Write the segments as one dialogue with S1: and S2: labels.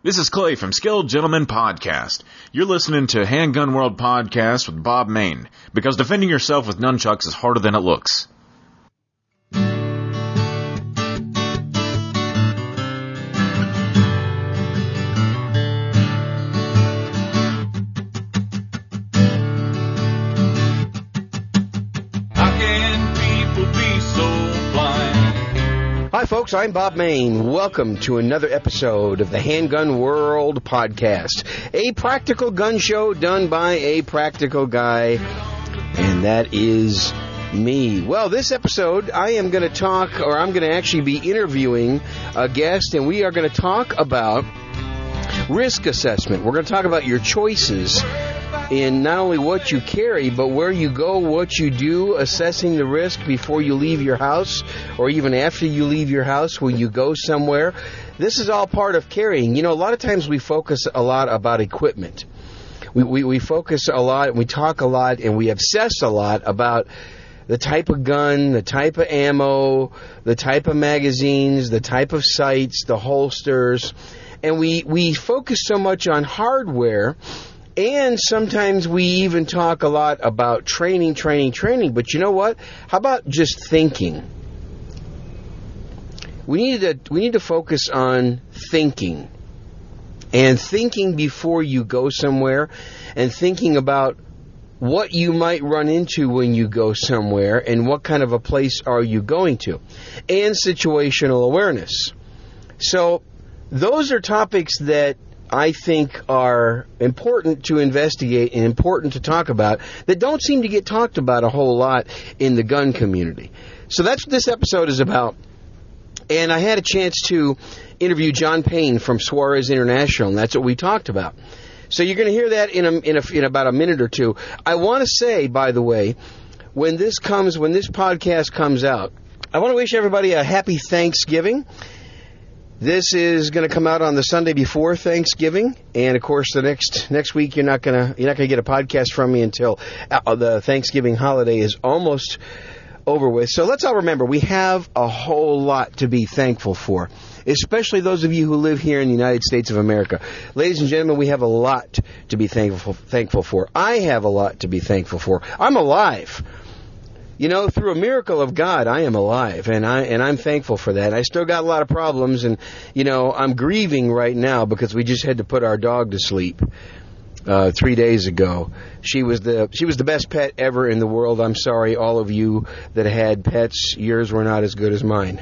S1: This is Clay from Skilled Gentleman Podcast. You're listening to Handgun World Podcast with Bob Main, because defending yourself with nunchucks is harder than it looks.
S2: Hi folks, I'm Bob Main. Welcome to another episode of the Handgun World Podcast, a practical gun show done by a practical guy, and that is me. Well, this episode I am going to I'm going to actually be interviewing a guest, and we are going to talk about risk assessment. We're going to talk about your choices in not only what you carry, but where you go, what you do, assessing the risk before you leave your house, or even after you leave your house when you go somewhere. This is all part of carrying. You know, a lot of times we focus a lot about equipment. We focus a lot, and we talk a lot, and we obsess a lot about the type of gun, the type of ammo, the type of magazines, the type of sights, the holsters, and we focus so much on hardware. And sometimes we even talk a lot about training. But you know what? How about just thinking? We need to focus on thinking. And thinking before you go somewhere. And thinking about what you might run into when you go somewhere. And what kind of a place are you going to. And situational awareness. So those are topics that I think are important to investigate and important to talk about that don't seem to get talked about a whole lot in the gun community. So that's what this episode is about. And I had a chance to interview John Payne from Suarez International, and that's what we talked about. So you're going to hear that in about a minute or two. I want to say, by the way, when this podcast comes out, I want to wish everybody a happy Thanksgiving. This is going to come out on the Sunday before Thanksgiving, and of course the next week you're not going to get a podcast from me until the Thanksgiving holiday is almost over with. So let's all remember, we have a whole lot to be thankful for, especially those of you who live here in the United States of America. Ladies and gentlemen, we have a lot to be thankful for. I have a lot to be thankful for. I'm alive. You know, through a miracle of God, I am alive, and I'm thankful for that. I still got a lot of problems, and you know, I'm grieving right now because we just had to put our dog to sleep 3 days ago. She was the best pet ever in the world. I'm sorry, all of you that had pets. Yours were not as good as mine.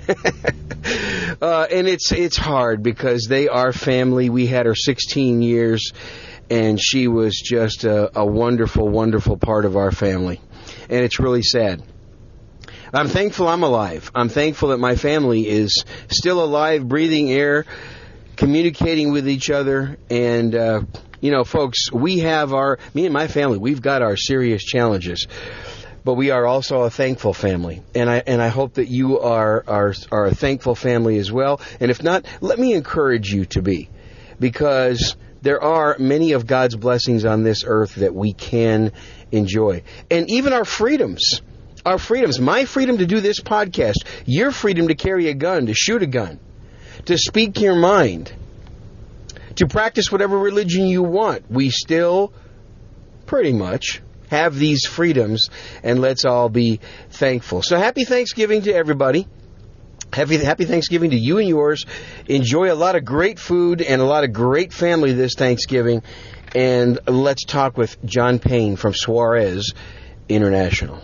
S2: And it's hard because they are family. We had her 16 years, and she was just a wonderful, wonderful part of our family. And it's really sad. I'm thankful I'm alive. I'm thankful that my family is still alive, breathing air, communicating with each other. And, you know, folks, me and my family, we've got our serious challenges. But we are also a thankful family. And I hope that you are a thankful family as well. And if not, let me encourage you to be. Because there are many of God's blessings on this earth that we can enjoy. And even our freedoms, my freedom to do this podcast, your freedom to carry a gun, to shoot a gun, to speak your mind, to practice whatever religion you want. We still pretty much have these freedoms, and let's all be thankful. So happy Thanksgiving to everybody. Happy Thanksgiving to you and yours. Enjoy a lot of great food and a lot of great family this Thanksgiving. And let's talk with John Payne from Suarez International.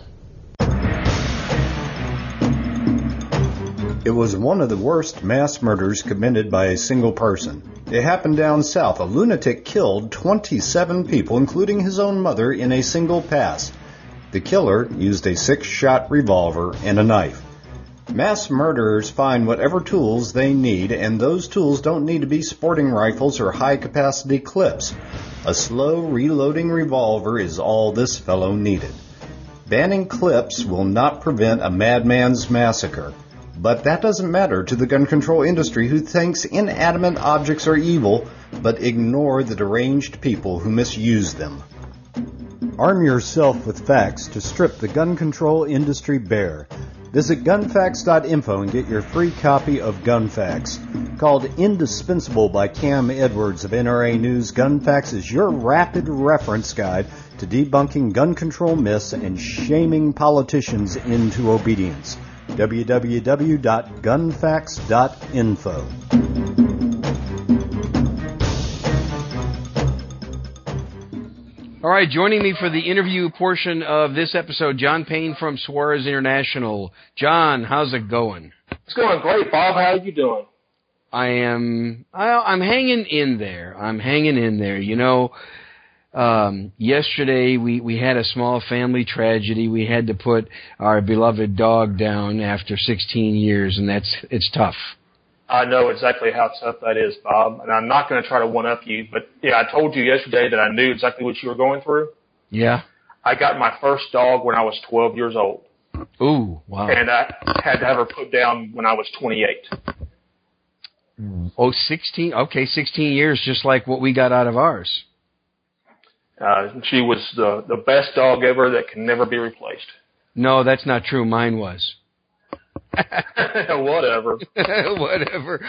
S3: It was one of the worst mass murders committed by a single person. It happened down south. A lunatic killed 27 people, including his own mother, in a single pass. The killer used a 6-shot revolver and a knife. Mass murderers find whatever tools they need, and those tools don't need to be sporting rifles or high-capacity clips. A slow reloading revolver is all this fellow needed. Banning clips will not prevent a madman's massacre. But that doesn't matter to the gun control industry, who thinks inanimate objects are evil, but ignore the deranged people who misuse them. Arm yourself with facts to strip the gun control industry bare. Visit gunfacts.info and get your free copy of Gun Facts. Called Indispensable by Cam Edwards of NRA News, Gun Facts is your rapid reference guide to debunking gun control myths and shaming politicians into obedience. www.gunfacts.info.
S2: All right, joining me for the interview portion of this episode, John Payne from Suarez International. John, how's it going?
S4: It's going great, Bob. How are you doing?
S2: I'm hanging in there. You know, yesterday we had a small family tragedy. We had to put our beloved dog down after 16 years, and it's tough.
S4: I know exactly how tough that is, Bob, and I'm not going to try to one-up you, but yeah, I told you yesterday that I knew exactly what you were going through.
S2: Yeah.
S4: I got my first dog when I was 12 years old.
S2: Ooh, wow.
S4: And I had to have her put down when I was 28.
S2: Oh, 16? Okay, 16 years, just like what we got out of ours.
S4: She was the best dog ever that can never be replaced.
S2: No, that's not true. Mine was.
S4: Whatever.
S2: Whatever.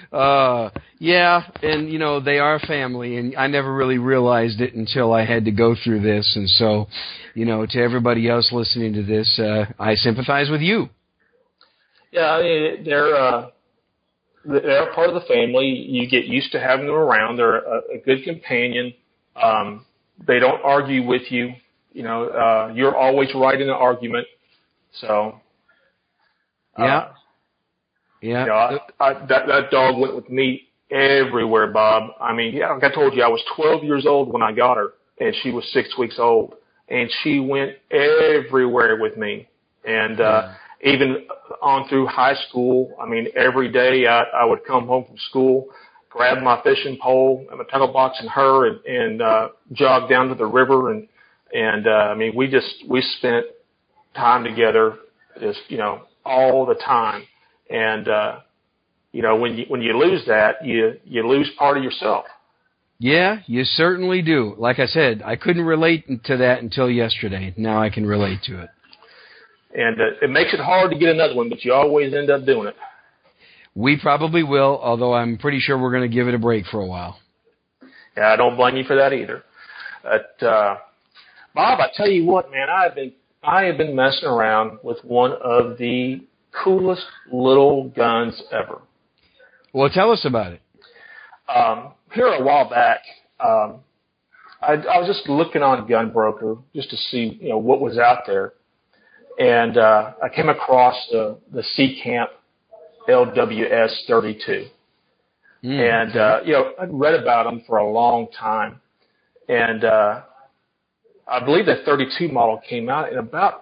S2: Yeah, and, you know, they are family, and I never really realized it until I had to go through this. And so, you know, to everybody else listening to this, I sympathize with you.
S4: Yeah, I mean, they're a part of the family. You get used to having them around. They're a good companion. They don't argue with you. You know, you're always right in the argument. So...
S2: Yeah.
S4: You know, that dog went with me everywhere, Bob. I mean, yeah, like I told you, I was 12 years old when I got her, and she was 6 weeks old, and she went everywhere with me. And even on through high school, I mean, every day I would come home from school, grab my fishing pole and my tackle box and her, and jog down to the river, and I mean, we spent time together, just, you know, all the time. And, you know, when you lose that, you lose part of yourself.
S2: Yeah, you certainly do. Like I said, I couldn't relate to that until yesterday. Now I can relate to it.
S4: And it makes it hard to get another one, but you always end up doing it.
S2: We probably will, although I'm pretty sure we're going to give it a break for a while.
S4: Yeah, I don't blame you for that either. But, Bob, I tell you what, man, I have been messing around with one of the coolest little guns ever.
S2: Well, tell us about it.
S4: Here a while back, I was just looking on Gunbroker just to see, you know, what was out there. And I came across the Seacamp LWS 32. And, you know, I'd read about them for a long time. And I believe that 32 model came out in about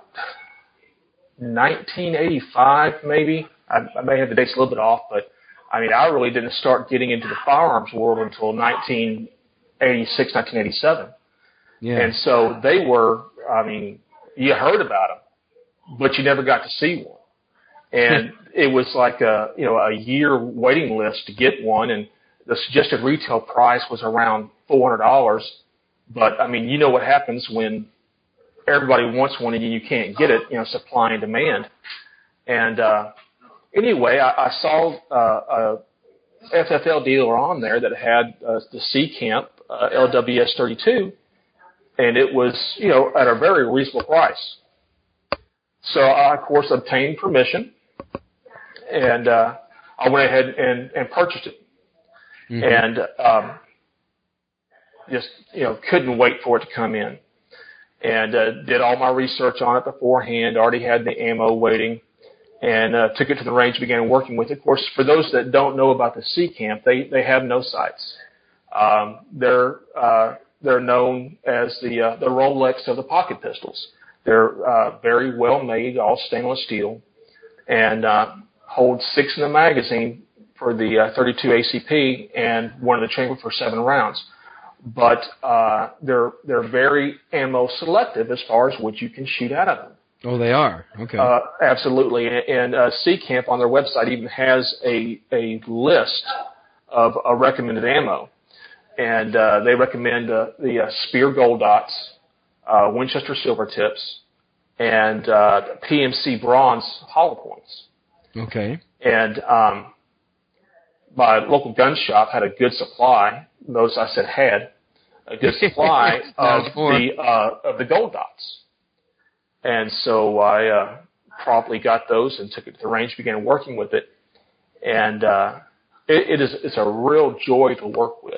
S4: 1985, maybe. I may have the dates a little bit off, but I mean, I really didn't start getting into the firearms world until 1986, 1987. Yeah. And so they were, I mean, you heard about them, but you never got to see one. And it was like a year waiting list to get one, and the suggested retail price was around $400. But, I mean, you know what happens when everybody wants one and you can't get it, you know, supply and demand. And anyway, I saw a FFL dealer on there that had the Seacamp LWS 32, and it was, you know, at a very reasonable price. So I, of course, obtained permission, and I went ahead and purchased it. Mm-hmm. And just, you know, couldn't wait for it to come in. And did all my research on it beforehand, already had the ammo waiting, and took it to the range, began working with it. Of course, for those that don't know about the Seacamp, they have no sights. They're known as the Rolex of the pocket pistols. They're very well made, all stainless steel, and hold 6 in the magazine for the 32 ACP and one in the chamber for 7 rounds. But they're very ammo selective as far as what you can shoot out of them.
S2: Oh, they are? Okay.
S4: Absolutely. And Seacamp on their website even has a list of recommended ammo. And they recommend the Speer Gold Dots, Winchester Silver Tips, and PMC bronze hollow points.
S2: Okay.
S4: And my local gun shop had a good supply. Notice I said had a good supply of the gold dots. And so I promptly got those and took it to the range, began working with it. And it's a real joy to work with.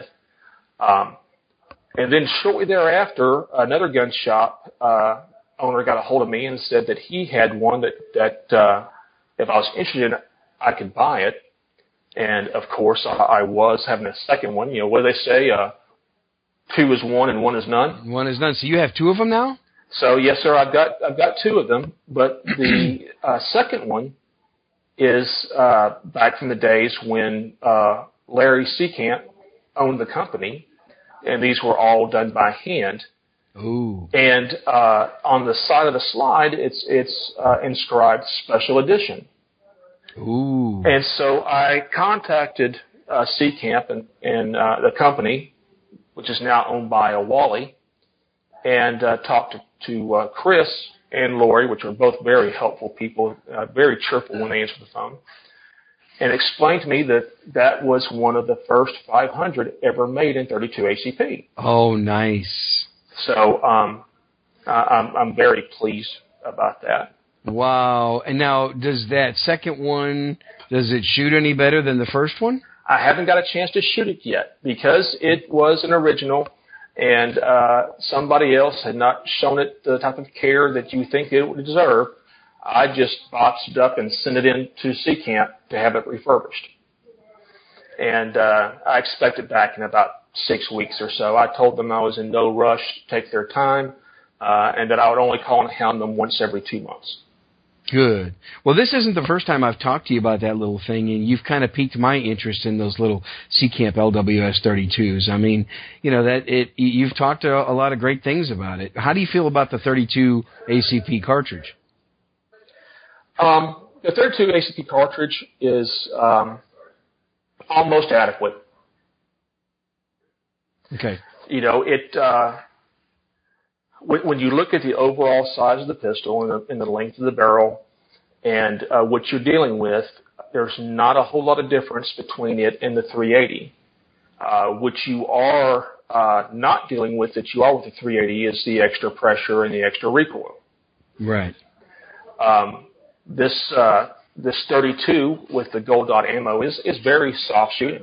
S4: And then shortly thereafter, another gun shop owner got a hold of me and said that he had one that if I was interested in it, I could buy it. And of course, I was having a second one. You know, what do they say? 2 is 1 and 1 is none.
S2: 1 is none. So you have 2 of them now?
S4: So yes, sir. I've got 2 of them, but the second one is back from the days when Larry Seecamp owned the company, and these were all done by hand.
S2: Ooh.
S4: And on the side of the slide, it's inscribed Special Edition.
S2: Ooh.
S4: And so I contacted Seecamp and the company, which is now owned by Wally, and talked to Chris and Lori, which were both very helpful people, very cheerful when they answered the phone, and explained to me that was one of the first 500 ever made in 32 ACP.
S2: Oh, nice.
S4: So I'm very pleased about that.
S2: Wow. And now, does that second one, does it shoot any better than the first one?
S4: I haven't got a chance to shoot it yet because it was an original, and somebody else had not shown it the type of care that you think it would deserve. I just boxed it up and sent it in to Seecamp to have it refurbished. And I expect it back in about 6 weeks or so. I told them I was in no rush to take their time, and that I would only call and hound them once every 2 months.
S2: Good. Well, this isn't the first time I've talked to you about that little thing, and you've kind of piqued my interest in those little Seecamp LWS 32s. I mean, you know, you've talked a lot of great things about it. How do you feel about the 32 ACP cartridge?
S4: The 32 ACP cartridge is almost adequate.
S2: Okay.
S4: You know, when you look at the overall size of the pistol and the length of the barrel and what you're dealing with, there's not a whole lot of difference between it and the 380. What you are not dealing with that you are with the 380 is the extra pressure and the extra recoil.
S2: Right.
S4: This 32 with the gold dot ammo is very soft shooting,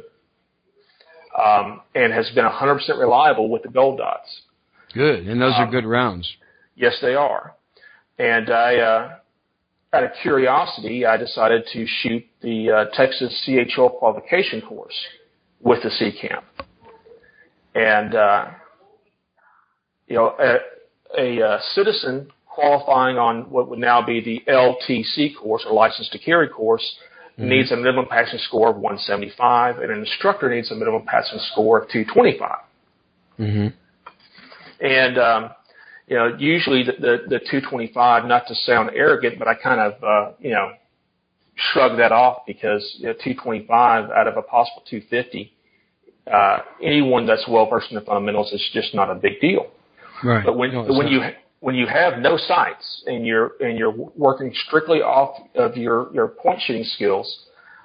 S4: and has been 100% reliable with the gold dots.
S2: Good, and those are good rounds.
S4: Yes, they are. And I, out of curiosity, I decided to shoot the Texas CHO qualification course with the Seecamp. And you know, a citizen qualifying on what would now be the LTC course, or License to Carry course, needs a minimum passing score of 175, and an instructor needs a minimum passing score of 225.
S2: Mm-hmm.
S4: And, you know, usually the 225, not to sound arrogant, but I kind of, you know, shrug that off because 225 out of a possible 250, anyone that's well versed in the fundamentals, is just not a big deal.
S2: Right.
S4: But when you have no sights and you're working strictly off of your point shooting skills,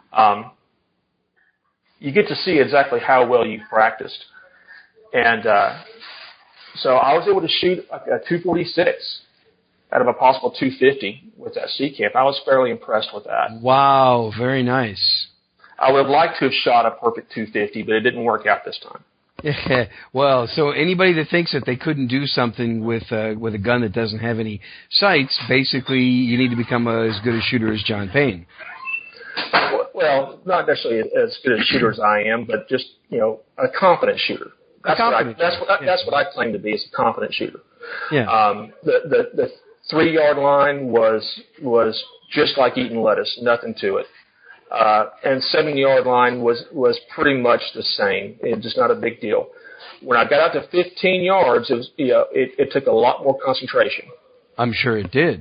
S4: you get to see exactly how well you've practiced. And so I was able to shoot a 246 out of a possible 250 with that Seecamp. I was fairly impressed with that.
S2: Wow, very nice.
S4: I would have liked to have shot a perfect 250, but it didn't work out this time.
S2: Yeah, well, so anybody that thinks that they couldn't do something with a gun that doesn't have any sights, basically you need to become as good a shooter as John Payne.
S4: Well, not necessarily as good a shooter as I am, but just, you know, a confident shooter. That's what I claim to be, is a confident shooter.
S2: Yeah.
S4: The 3-yard line was just like eating lettuce, nothing to it. And 7-yard line was pretty much the same. It's just not a big deal. When I got out to 15 yards, it took a lot more concentration.
S2: I'm sure it did.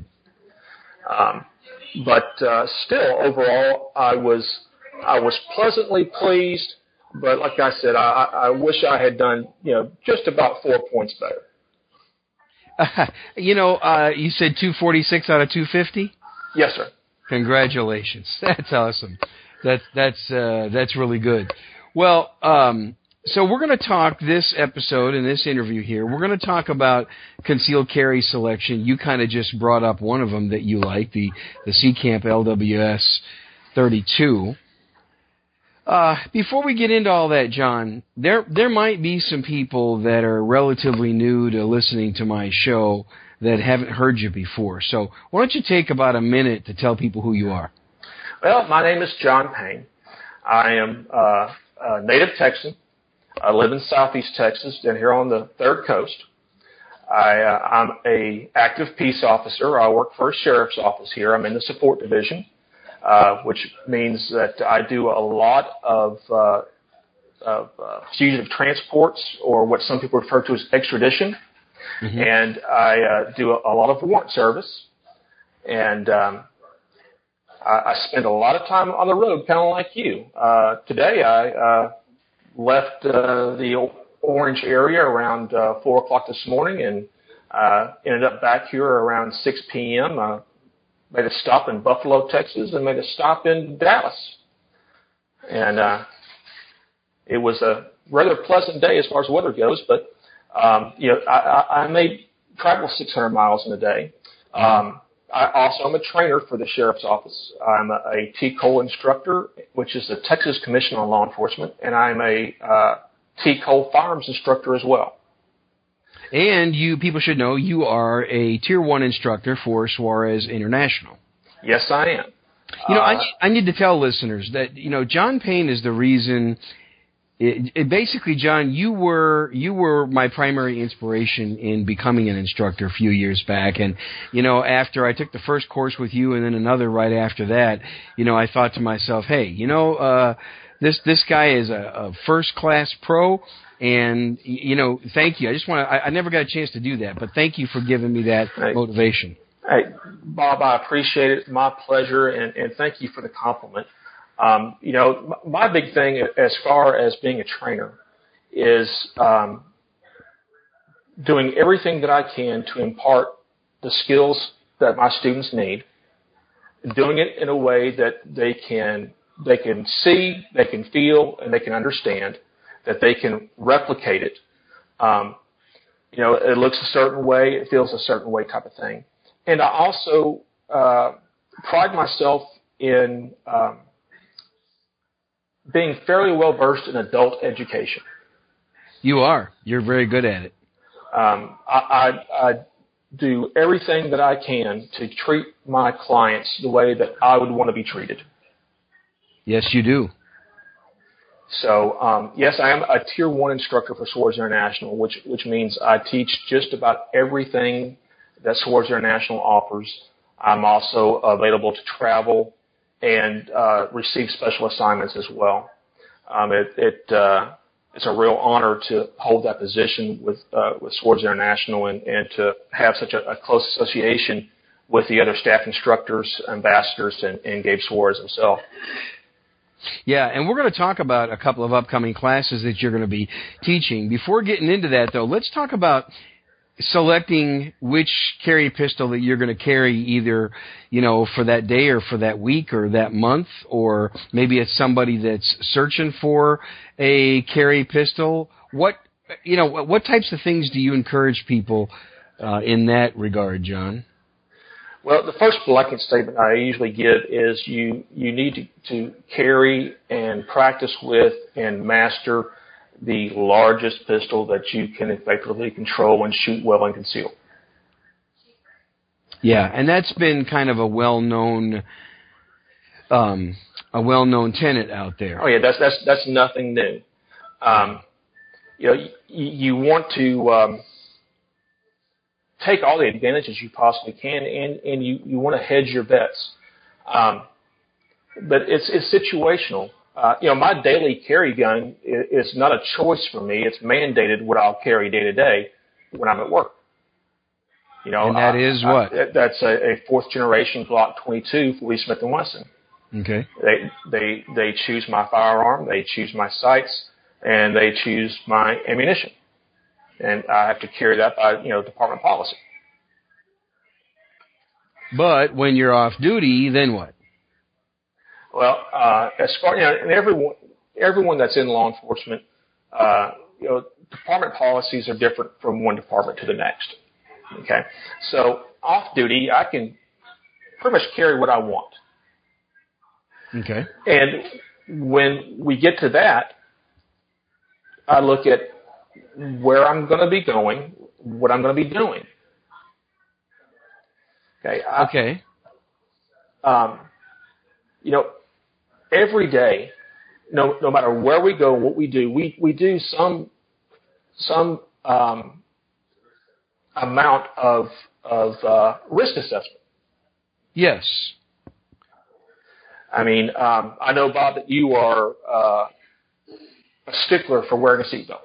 S4: But still, overall, I was pleasantly pleased. But like I said, I wish I had done, you know, just about 4 points better.
S2: You said 246 out of 250?
S4: Yes, sir.
S2: Congratulations. That's awesome. That's really good. Well, so we're going to talk this episode and this interview here. We're going to talk about concealed carry selection. You kind of just brought up one of them that you like, the Seacamp LWS 32. Before we get into all that, John, there might be some people that are relatively new to listening to my show that haven't heard you before. So why don't you take about a minute to tell people who you are?
S4: Well, my name is John Payne. I am a native Texan. I live in Southeast Texas, down here on the Third Coast. I'm a active peace officer. I work for a sheriff's office here. I'm in the support division, which means that I do a lot of fugitive transports, or what some people refer to as extradition. Mm-hmm. And I do a lot of warrant service. And I spend a lot of time on the road, kind of like you. Today I left the Orange area around 4 o'clock this morning and ended up back here around 6 p.m. Made a stop in Buffalo, Texas, and made a stop in Dallas. And it was a rather pleasant day as far as weather goes, but I may travel 600 miles in a day. I am a trainer for the sheriff's office. I'm a TCOLE instructor, which is the Texas Commission on Law Enforcement, and I'm a TCOLE firearms instructor as well.
S2: And people should know you are a Tier 1 instructor for Suarez International.
S4: Yes, I am.
S2: I need to tell listeners that, John Payne is the reason. Basically, John, you were my primary inspiration in becoming an instructor a few years back. And, after I took the first course with you and then another right after that, I thought to myself, hey, this guy is a first-class pro. And, thank you. I never got a chance to do that, but thank you for giving me that motivation.
S4: Hey, Bob, I appreciate it. My pleasure. And thank you for the compliment. My big thing as far as being a trainer is doing everything that I can to impart the skills that my students need, doing it in a way that they can see, they can feel, and they can understand, that they can replicate it. It looks a certain way, it feels a certain way type of thing. And I also pride myself in being fairly well versed in adult education.
S2: You are. You're very good at it.
S4: I do everything that I can to treat my clients the way that I would want to be treated.
S2: Yes, you do.
S4: So, yes, I am a Tier 1 instructor for Suarez International, which means I teach just about everything that Suarez International offers. I'm also available to travel and receive special assignments as well. It's a real honor to hold that position with Suarez International and to have such a close association with the other staff instructors, ambassadors, and Gabe Suarez himself.
S2: Yeah, and we're going to talk about a couple of upcoming classes that you're going to be teaching. Before getting into that, though, let's talk about selecting which carry pistol that you're going to carry, either, for that day or for that week or that month, or maybe it's somebody that's searching for a carry pistol. What types of things do you encourage people in that regard, John?
S4: Well, the first blanket statement I usually give is you need to carry and practice with and master the largest pistol that you can effectively control and shoot well and conceal.
S2: Yeah, and that's been kind of a well-known tenet out there.
S4: Oh yeah, that's nothing new. You want to take all the advantages you possibly can, and you want to hedge your bets. But it's situational. My daily carry gun is not a choice for me. It's mandated what I'll carry day to day when I'm at work.
S2: And that is what?
S4: That's a fourth generation Glock 22 for Lee Smith & Wesson.
S2: Okay.
S4: They choose my firearm, they choose my sights, and they choose my ammunition. and I have to carry that by, department policy.
S2: But when you're off duty, then what?
S4: Well, as far, and everyone that's in law enforcement, department policies are different from one department to the next. Okay. So off duty, I can pretty much carry what I want.
S2: Okay.
S4: And when we get to that, I look at where I'm going to be going, what I'm going to be doing. Okay.
S2: Okay.
S4: Every day, no matter where we go, what we do, we do some amount of risk assessment.
S2: Yes.
S4: I mean, I know, Bob, that you are a stickler for wearing a seatbelt,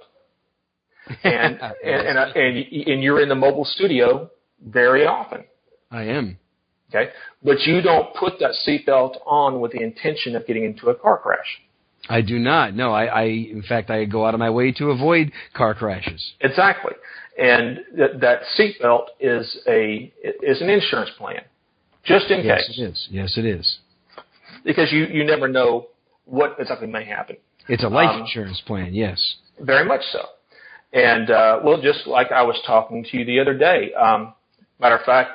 S4: and you're in the mobile studio very often.
S2: I am.
S4: Okay, but you don't put that seatbelt on with the intention of getting into a car crash.
S2: I do not. No, in fact, I go out of my way to avoid car crashes.
S4: Exactly, and that seatbelt is an insurance plan, just in case.
S2: Yes, it is. Yes, it is.
S4: Because you never know what exactly may happen.
S2: It's a life insurance plan. Yes.
S4: Very much so, and just like I was talking to you the other day. Matter of fact.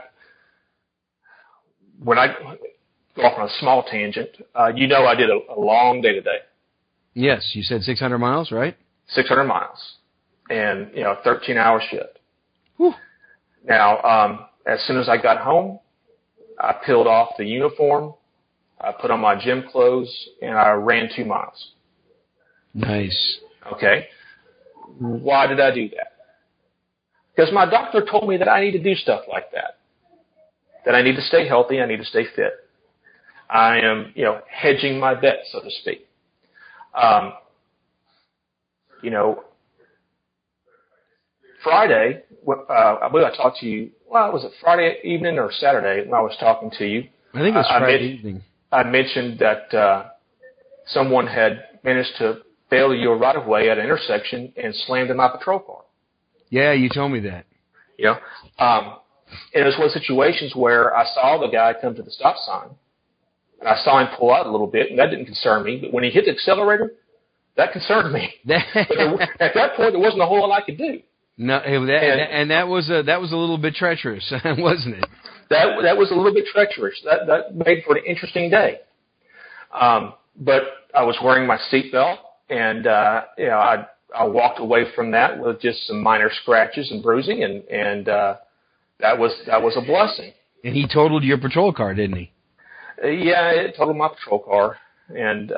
S4: When I go off on a small tangent, I did a long day today.
S2: Yes, you said 600 miles, right?
S4: 600 miles, and 13-hour shift.
S2: Whew.
S4: Now, as soon as I got home, I peeled off the uniform, I put on my gym clothes, and I ran 2 miles.
S2: Nice.
S4: Okay. Why did I do that? Because my doctor told me that I need to do stuff like that. That I need to stay healthy, I need to stay fit. I am, hedging my bet, so to speak. Friday, I believe I talked to you, was it Friday evening or Saturday when I was talking to you?
S2: I think it was Friday evening.
S4: I mentioned that someone had managed to bail you right of way at an intersection and slammed in my patrol car.
S2: Yeah, you told me that.
S4: And it was one of the situations where I saw the guy come to the stop sign, and I saw him pull out a little bit, and that didn't concern me. But when he hit the accelerator, that concerned me. At that point, there wasn't a whole lot I could do.
S2: No, that was a little bit treacherous, wasn't it?
S4: That was a little bit treacherous. That made for an interesting day. But I was wearing my seatbelt, and I walked away from that with just some minor scratches and bruising, and that was a blessing.
S2: And he totaled your patrol car, didn't he?
S4: Yeah, it totaled my patrol car. And,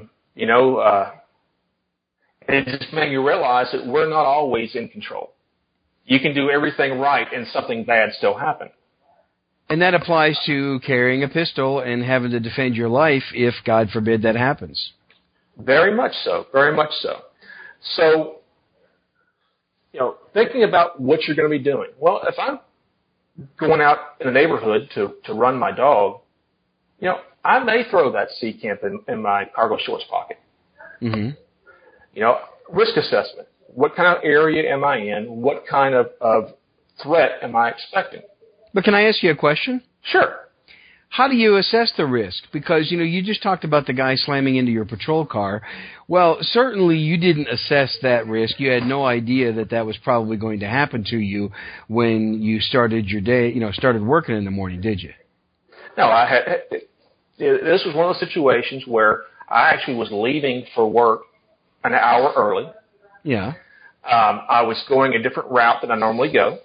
S4: it just made me realize that we're not always in control. You can do everything right and something bad still happen.
S2: And that applies to carrying a pistol and having to defend your life if, God forbid, that happens.
S4: Very much so. Very much so. So, thinking about what you're going to be doing. Well, if I'm going out in the neighborhood to run my dog, I may throw that C-Camp in my cargo shorts pocket.
S2: Mm-hmm.
S4: Risk assessment. What kind of area am I in? What kind of threat am I expecting?
S2: But can I ask you a question?
S4: Sure.
S2: How do you assess the risk? Because, you just talked about the guy slamming into your patrol car. Well, certainly you didn't assess that risk. You had no idea that was probably going to happen to you when you started your day, started working in the morning, did you?
S4: No, this was one of those situations where I actually was leaving for work an hour early.
S2: Yeah.
S4: I was going a different route than I normally go.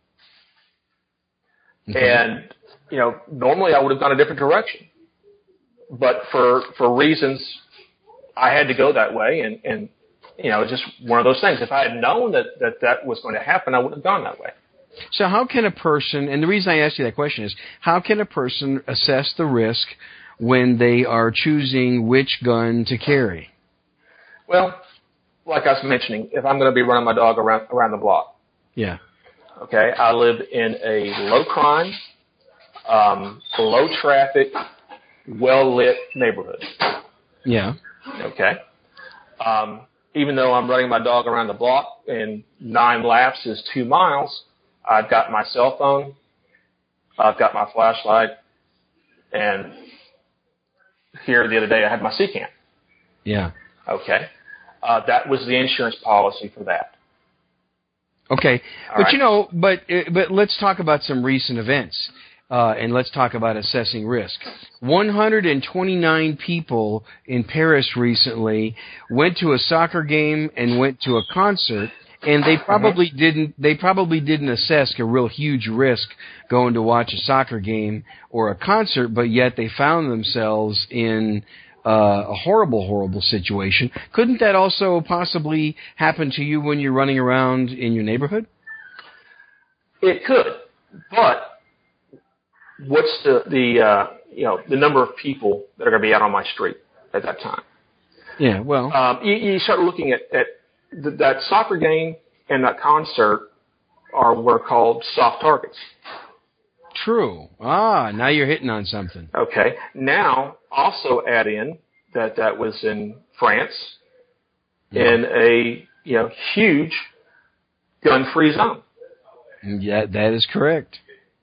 S4: Okay. And normally I would have gone a different direction, but for reasons I had to go that way, and it's just one of those things. If I had known that was going to happen, I wouldn't have gone that way.
S2: So how can a person, and the reason I asked you that question is, how can a person assess the risk when they are choosing which gun to carry?
S4: Well, like I was mentioning, if I'm going to be running my dog around the block.
S2: Yeah.
S4: Okay, I live in a low crime, low traffic, well lit neighborhood.
S2: Yeah.
S4: Okay. even though I'm running my dog around the block and 9 laps is 2 miles, I've got my cell phone, I've got my flashlight, and here the other day I had my C-cam.
S2: Yeah.
S4: Okay. That was the insurance policy for that.
S2: Okay.
S4: All right.
S2: But let's talk about some recent events. And let's talk about assessing risk. 129 people in Paris recently went to a soccer game and went to a concert, and they probably didn't assess a real huge risk going to watch a soccer game or a concert, but yet they found themselves in a horrible situation. Couldn't that also possibly happen to you when you're running around in your neighborhood?
S4: It could, but what's the number of people that are going to be out on my street at that time?
S2: Yeah, well,
S4: you start looking at that soccer game and that concert are what are called soft targets.
S2: True. Now you're hitting on something.
S4: Okay. Now also add in that was in France in a huge gun-free zone.
S2: Yeah, that is correct.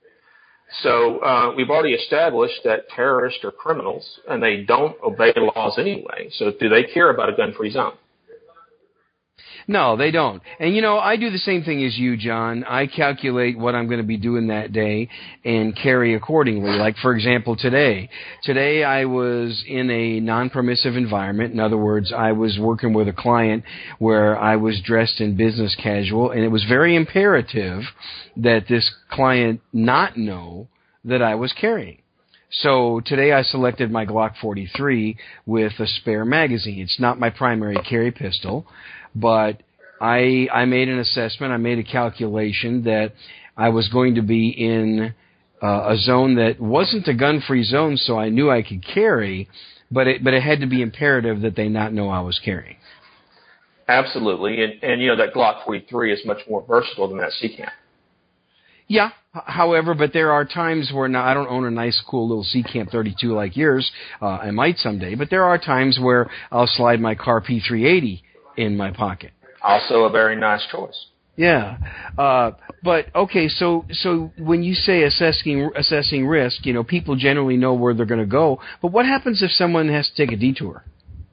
S4: So we've already established that terrorists are criminals, and they don't obey the laws anyway. So do they care about a gun-free zone?
S2: No, they don't. And, I do the same thing as you, John. I calculate what I'm going to be doing that day and carry accordingly. Like, for example, today. Today I was in a non-permissive environment. In other words, I was working with a client where I was dressed in business casual, and it was very imperative that this client not know that I was carrying. So today I selected my Glock 43 with a spare magazine. It's not my primary carry pistol, but I made an assessment, I made a calculation that I was going to be in a zone that wasn't a gun-free zone, so I knew I could carry, but it had to be imperative that they not know I was carrying.
S4: Absolutely, and that Glock 43 is much more versatile than that C-cam.
S2: Yeah, however, but there are times where now I don't own a nice, cool little C-Camp 32 like yours. I might someday, but there are times where I'll slide my Car P380 in my pocket.
S4: Also a very nice choice.
S2: Yeah, but okay. So when you say assessing risk, people generally know where they're going to go. But what happens if someone has to take a detour?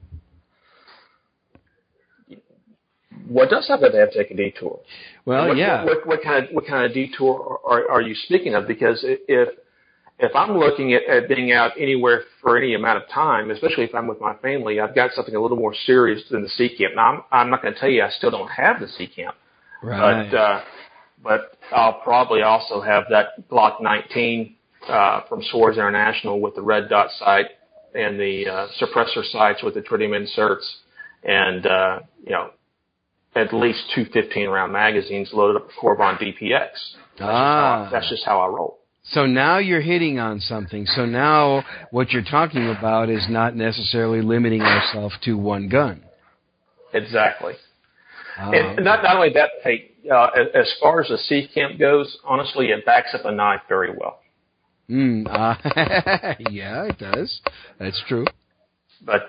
S4: What does happen if they have to take a detour?
S2: Well,
S4: What kind of detour are you speaking of? Because if I'm looking at being out anywhere for any amount of time, especially if I'm with my family, I've got something a little more serious than the C-Camp. Now, I'm not going to tell you I still don't have the C-Camp.
S2: Right.
S4: But I'll probably also have that Glock 19 from Swords International with the red dot sight and the suppressor sights with the tritium inserts and, at least 2 15-round magazines loaded up with Corbon DPX. That's just how I roll.
S2: So now you're hitting on something. So now what you're talking about is not necessarily limiting yourself to one gun.
S4: Exactly. And not only that, hey, as far as the C-Camp goes, honestly, it backs up a knife very well.
S2: Yeah, it does. That's true.
S4: But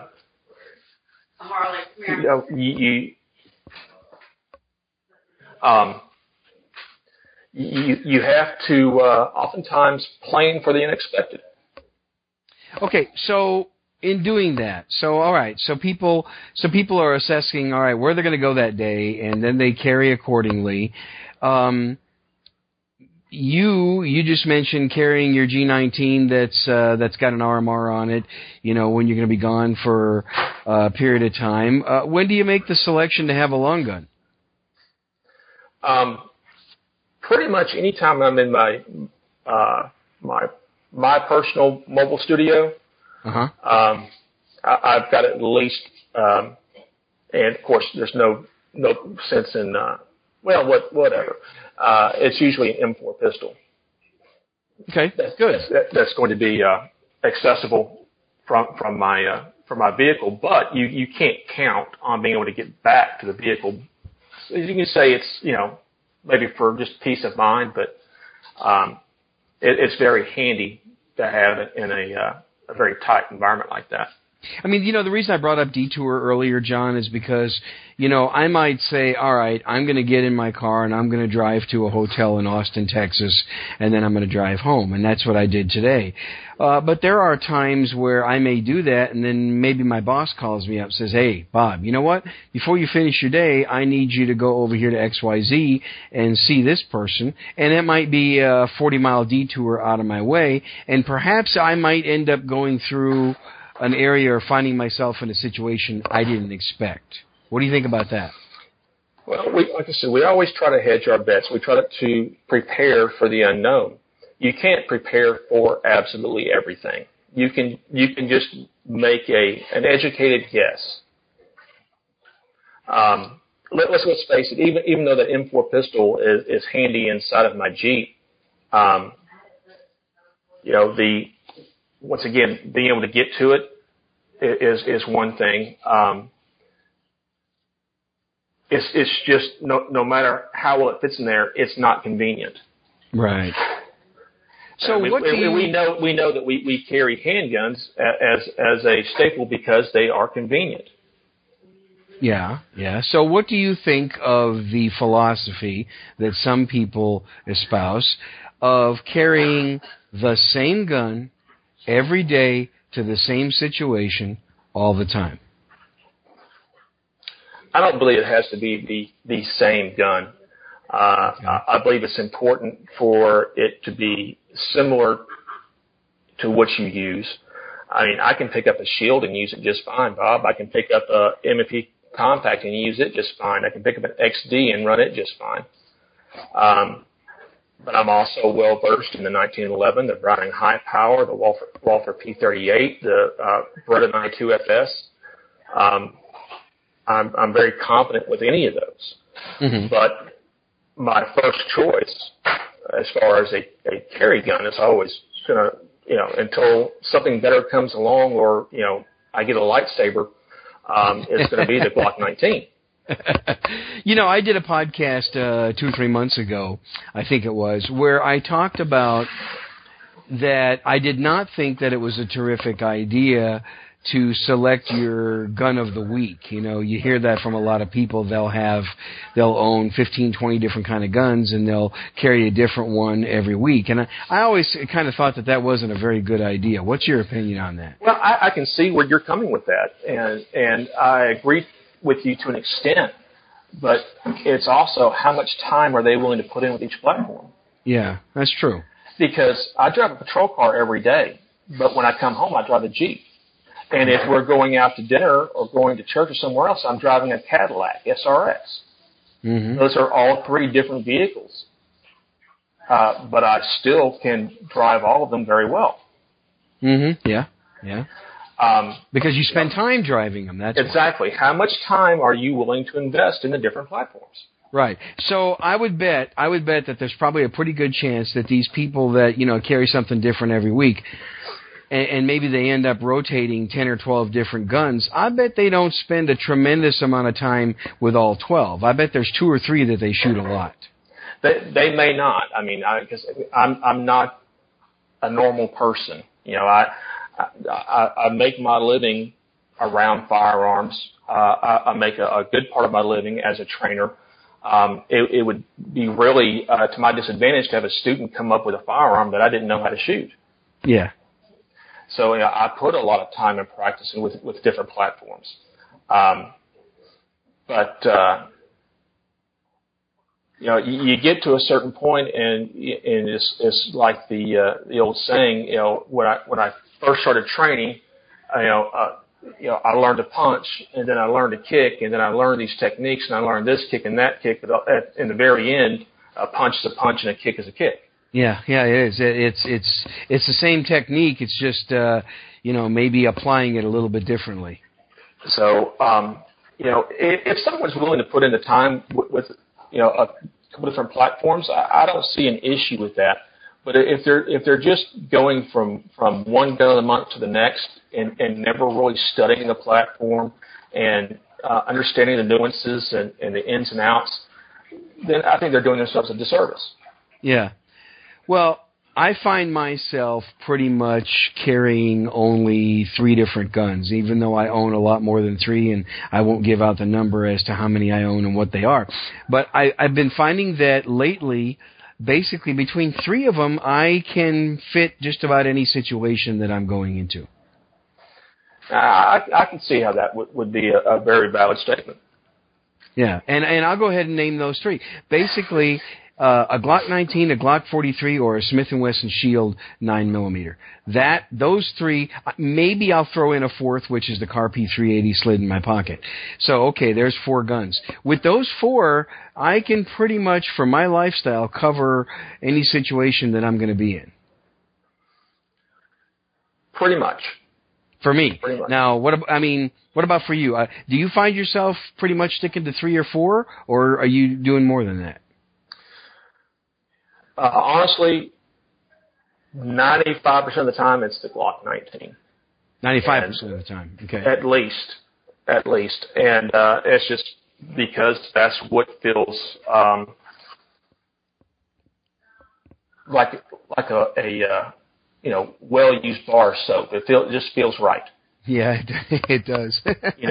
S4: you have to oftentimes plan for the unexpected.
S2: Okay, so in doing that, all right, so people are assessing, all right, where they're going to go that day, and then they carry accordingly. You just mentioned carrying your G19 that's got an RMR on it, when you're going to be gone for a period of time. When do you make the selection to have a long gun?
S4: Pretty much any time I'm in my my personal mobile studio. I've got at least, and of course, there's no sense in whatever. It's usually an M4 pistol.
S2: Okay, good.
S4: That's going to be accessible from my vehicle, but you can't count on being able to get back to the vehicle. So you can say it's maybe for just peace of mind, but it's very handy to have it in a very tight environment like that.
S2: I mean, the reason I brought up detour earlier, John, is because, I might say, all right, I'm going to get in my car and I'm going to drive to a hotel in Austin, Texas, and then I'm going to drive home. And that's what I did today. But there are times where I may do that, and then maybe my boss calls me up and says, hey, Bob, you know what? Before you finish your day, I need you to go over here to XYZ and see this person. And it might be a 40-mile detour out of my way, and perhaps I might end up going through an area or finding myself in a situation I didn't expect. What do you think about that?
S4: Well, like I said, we always try to hedge our bets. We try to prepare for the unknown. You can't prepare for absolutely everything. You can just make an educated guess. Let's face it. Even though the M4 pistol is handy inside of my Jeep, once again, being able to get to it is one thing. It's just no matter how well it fits in there, it's not convenient.
S2: Right. So
S4: we know that we carry handguns as a staple because they are convenient.
S2: Yeah. So what do you think of the philosophy that some people espouse of carrying the same gun every day to the same situation all the time?
S4: I don't believe it has to be the same gun. I believe it's important for it to be similar to what you use. I mean, I can pick up a Shield and use it just fine, Bob. I can pick up a M&P Compact and use it just fine. I can pick up an XD and run it just fine. But I'm also well versed in the 1911, the Browning High Power, the Walther P38, the Beretta 92 FS. I'm very confident with any of those. Mm-hmm. But my first choice, as far as a carry gun, is always going to, until something better comes along or, I get a lightsaber, it's going to be the Glock 19.
S2: I did a podcast 2 or 3 months ago, I think it was, where I talked about that I did not think that it was a terrific idea to select your gun of the week. You hear that from a lot of people. They'll own 15, 20 different kind of guns, and they'll carry a different one every week. And I always kind of thought that wasn't a very good idea. What's your opinion on that?
S4: Well, I can see where you're coming with that, and I agree with you to an extent, but it's also how much time are they willing to put in with each platform?
S2: Yeah, that's true.
S4: Because I drive a patrol car every day, but when I come home, I drive a Jeep. And if we're going out to dinner or going to church or somewhere else, I'm driving a Cadillac SRX. Mm-hmm. Those are all 3 different vehicles. But I still can drive all of them very well.
S2: Mm-hmm. Yeah. Because you spend time driving them. That's
S4: exactly. Why. How much time are you willing to invest in the different platforms?
S2: Right. So I would bet that there's probably a pretty good chance that these people that, carry something different every week, and maybe they end up rotating 10 or 12 different guns, I bet they don't spend a tremendous amount of time with all 12. I bet there's 2 or 3 that they shoot a lot.
S4: They may not. I mean, because I'm not a normal person. I make my living around firearms. I make a good part of my living as a trainer. It would be really to my disadvantage to have a student come up with a firearm that I didn't know how to shoot.
S2: Yeah.
S4: So I put a lot of time in practicing with different platforms. But you get to a certain point, and it's like the old saying. When I first started training, I learned to punch, and then I learned to kick, and then I learned these techniques, and I learned this kick and that kick. But in the very end, a punch is a punch, and a kick is a kick.
S2: Yeah, it is. It's the same technique. It's just maybe applying it a little bit differently.
S4: So if someone's willing to put in the time with a couple different platforms, I don't see an issue with that. But if they're just going from one gun of the month to the next and never really studying the platform and understanding the nuances and the ins and outs, then I think they're doing themselves a disservice.
S2: Yeah. Well, I find myself pretty much carrying only 3 different guns, even though I own a lot more than 3, and I won't give out the number as to how many I own and what they are. But I've been finding that lately, basically between 3 of them, I can fit just about any situation that I'm going into.
S4: I can see how that would be a very valid statement.
S2: Yeah, and I'll go ahead and name those 3. Basically, a Glock 19, a Glock 43, or a Smith & Wesson Shield 9mm. Those 3, maybe I'll throw in a 4th, which is the Carp P380 slid in my pocket. So, okay, there's 4 guns. With those 4, I can pretty much, for my lifestyle, cover any situation that I'm going to be in.
S4: Pretty much.
S2: For me. Now, what about for you? Do you find yourself pretty much sticking to 3 or 4, or are you doing more than that?
S4: Honestly, 95% of the time it's the Glock 19.
S2: 95% of the time, okay.
S4: At least. And it's just because that's what feels like a well-used bar of soap. It just feels right.
S2: Yeah, it does.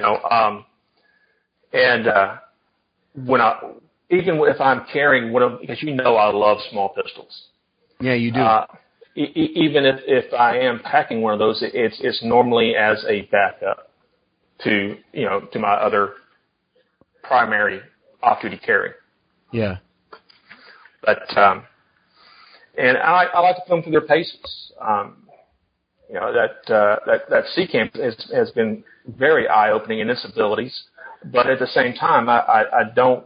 S4: Even if I'm carrying because I love small pistols.
S2: Yeah, you do.
S4: Even if I am packing one of those, it's normally as a backup to my other primary off-duty carry.
S2: Yeah.
S4: But and I like to put them through their paces. That C-Camp has been very eye-opening in its abilities, but at the same time, I don't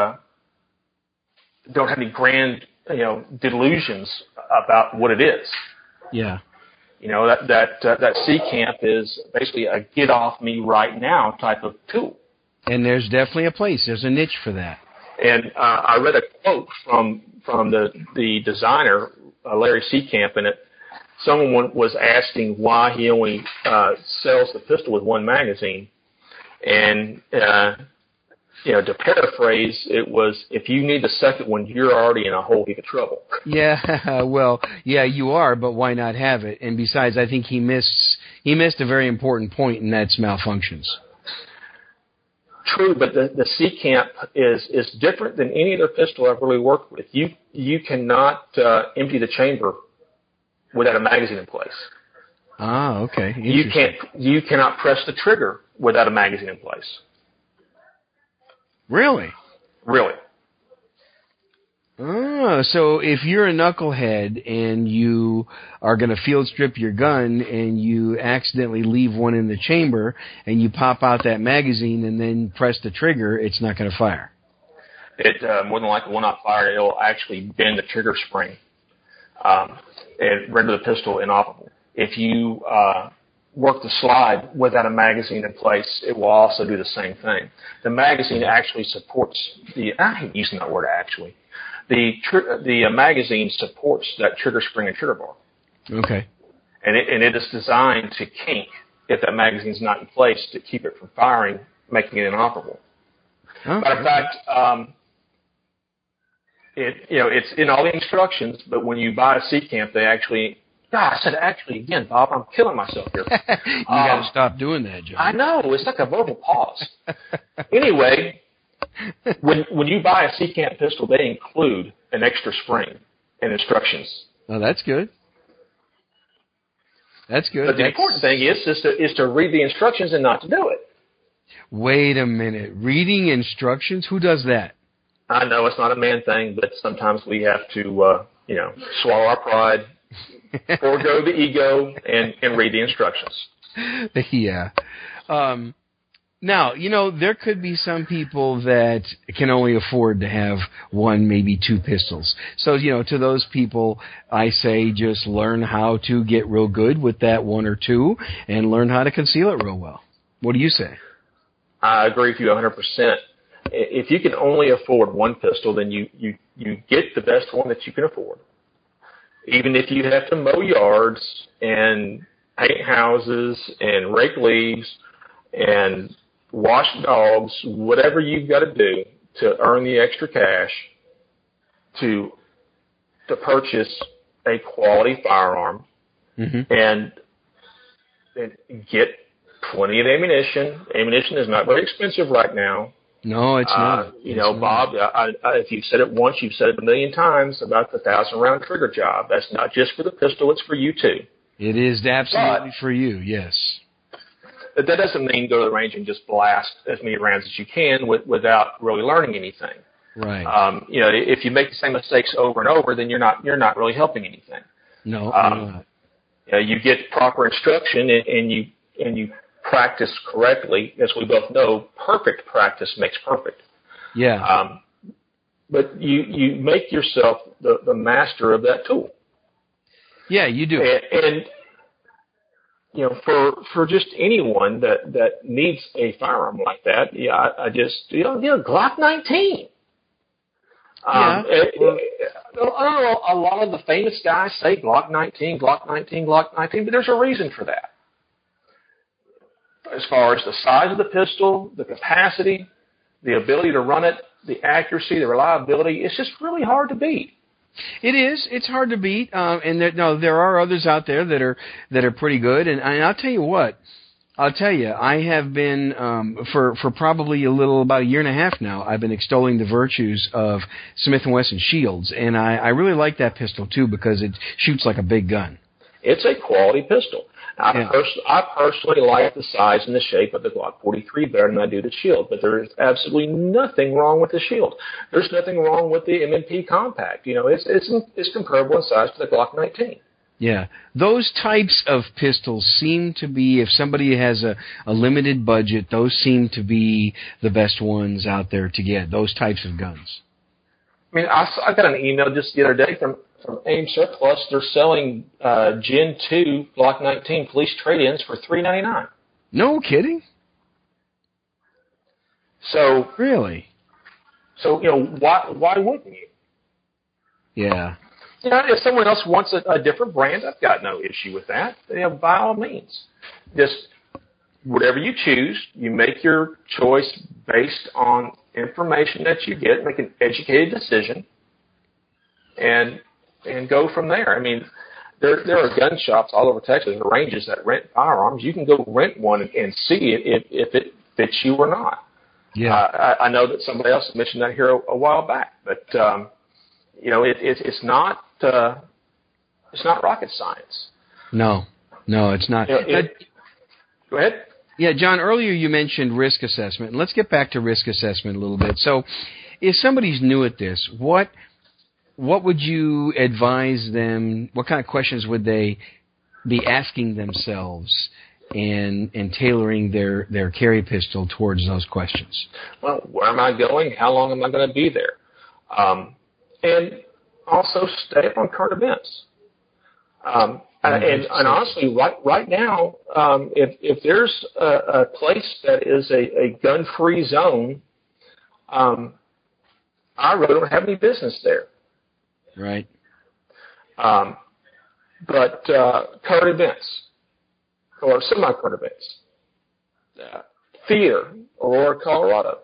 S4: have any grand, delusions about what it is.
S2: Yeah.
S4: That C-Camp is basically a get off me right now type of tool.
S2: And there's definitely a place. There's a niche for that.
S4: And I read a quote from the designer, Larry C-Camp, and someone was asking why he only sells the pistol with 1 magazine. And to paraphrase, it was, if you need the second one, you're already in a whole heap of trouble.
S2: Yeah, well, yeah, you are, but why not have it? And besides, I think he missed a very important point, and that's malfunctions.
S4: True, but the C-Camp is different than any other pistol I've really worked with. You cannot empty the chamber without a magazine in place.
S2: Ah, okay.
S4: You cannot press the trigger without a magazine in place.
S2: Really?
S4: Really.
S2: Ah, so if you're a knucklehead and you are going to field strip your gun and you accidentally leave one in the chamber and you pop out that magazine and then press the trigger, it's not going to fire.
S4: It more than likely will not fire. It'll actually bend the trigger spring and render the pistol inoperable. If you work the slide without a magazine in place, it will also do the same thing. The magazine actually supports I hate using that word actually. The magazine supports that trigger spring and trigger bar.
S2: Okay.
S4: And it is designed to kink if that magazine's not in place to keep it from firing, making it inoperable.
S2: Okay.
S4: Matter of fact, it's in all the instructions, but when you buy a C-Camp, they actually. God, I said actually again, Bob. I'm killing myself here.
S2: You got to stop doing that, John.
S4: I know. It's like a verbal pause. Anyway, when you buy a C-Camp pistol, they include an extra spring and instructions.
S2: Oh, that's good. That's good.
S4: But the important thing is to read the instructions and not to do it.
S2: Wait a minute. Reading instructions? Who does that?
S4: I know it's not a man thing, but sometimes we have to, swallow our pride, forego the ego, and read the instructions.
S2: Yeah. Now, there could be some people that can only afford to have 1, maybe 2 pistols. So, to those people, I say just learn how to get real good with that 1 or 2 and learn how to conceal it real well. What do you say?
S4: I agree with you 100%. If you can only afford 1 pistol, then you get the best one that you can afford. Even if you have to mow yards and paint houses and rake leaves and wash dogs, whatever you've got to do to earn the extra cash to purchase a quality firearm and get plenty of ammunition. Ammunition is not very expensive right now.
S2: No, it's not.
S4: Bob, if you've said it once, you've said it a million times about the 1,000-round trigger job. That's not just for the pistol; it's for you too.
S2: It is absolutely for you. Yes.
S4: But that doesn't mean go to the range and just blast as many rounds as you can without really learning anything.
S2: Right.
S4: If you make the same mistakes over and over, then you're not really helping anything.
S2: No. Not.
S4: You get proper instruction and you practice correctly. As we both know, perfect practice makes perfect.
S2: Yeah.
S4: But you make yourself the master of that tool.
S2: Yeah, you do.
S4: And for just anyone that needs a firearm like that, I just Glock 19. I don't know. A lot of the famous guys say Glock 19, Glock 19, Glock 19, but there's a reason for that. As far as the size of the pistol, the capacity, the ability to run it, the accuracy, the reliability, it's just really hard to beat.
S2: It is. It's hard to beat, and there are others out there that are pretty good. And I'll tell you what. I have been for probably about a year and a half now. I've been extolling the virtues of Smith & Wesson Shields, and I really like that pistol too because it shoots like a big gun.
S4: It's a quality pistol. I personally like the size and the shape of the Glock 43 better than I do the Shield, but there is absolutely nothing wrong with the Shield. There's nothing wrong with the M&P Compact. It's comparable in size to the Glock 19.
S2: Yeah. Those types of pistols seem to be, if somebody has a limited budget, those seem to be the best ones out there to get, those types of guns.
S4: I mean, I got an email just the other day from AIM Surplus. They're selling Gen 2 Glock 19 police trade-ins for $399.
S2: No kidding?
S4: So
S2: really?
S4: So, why wouldn't you?
S2: Yeah.
S4: If someone else wants a different brand, I've got no issue with that. By all means. Just whatever you choose, you make your choice based on information that you get, make an educated decision, and go from there. I mean, there are gun shops all over Texas and ranges that rent firearms. You can go rent one and see if it fits you or not.
S2: Yeah.
S4: I know that somebody else mentioned that here a while back, but it's not rocket science.
S2: No, it's not.
S4: Go ahead.
S2: Yeah, John, earlier you mentioned risk assessment, and let's get back to risk assessment a little bit. So if somebody's new at this, what would you advise them, what kind of questions would they be asking themselves and tailoring their carry pistol towards those questions?
S4: Well, where am I going? How long am I going to be there? And also stay up on current events. And honestly, right now, if there's a place that is a gun-free zone, I really don't have any business there.
S2: Right.
S4: But current events, or semi-current events, theater, Aurora, Colorado.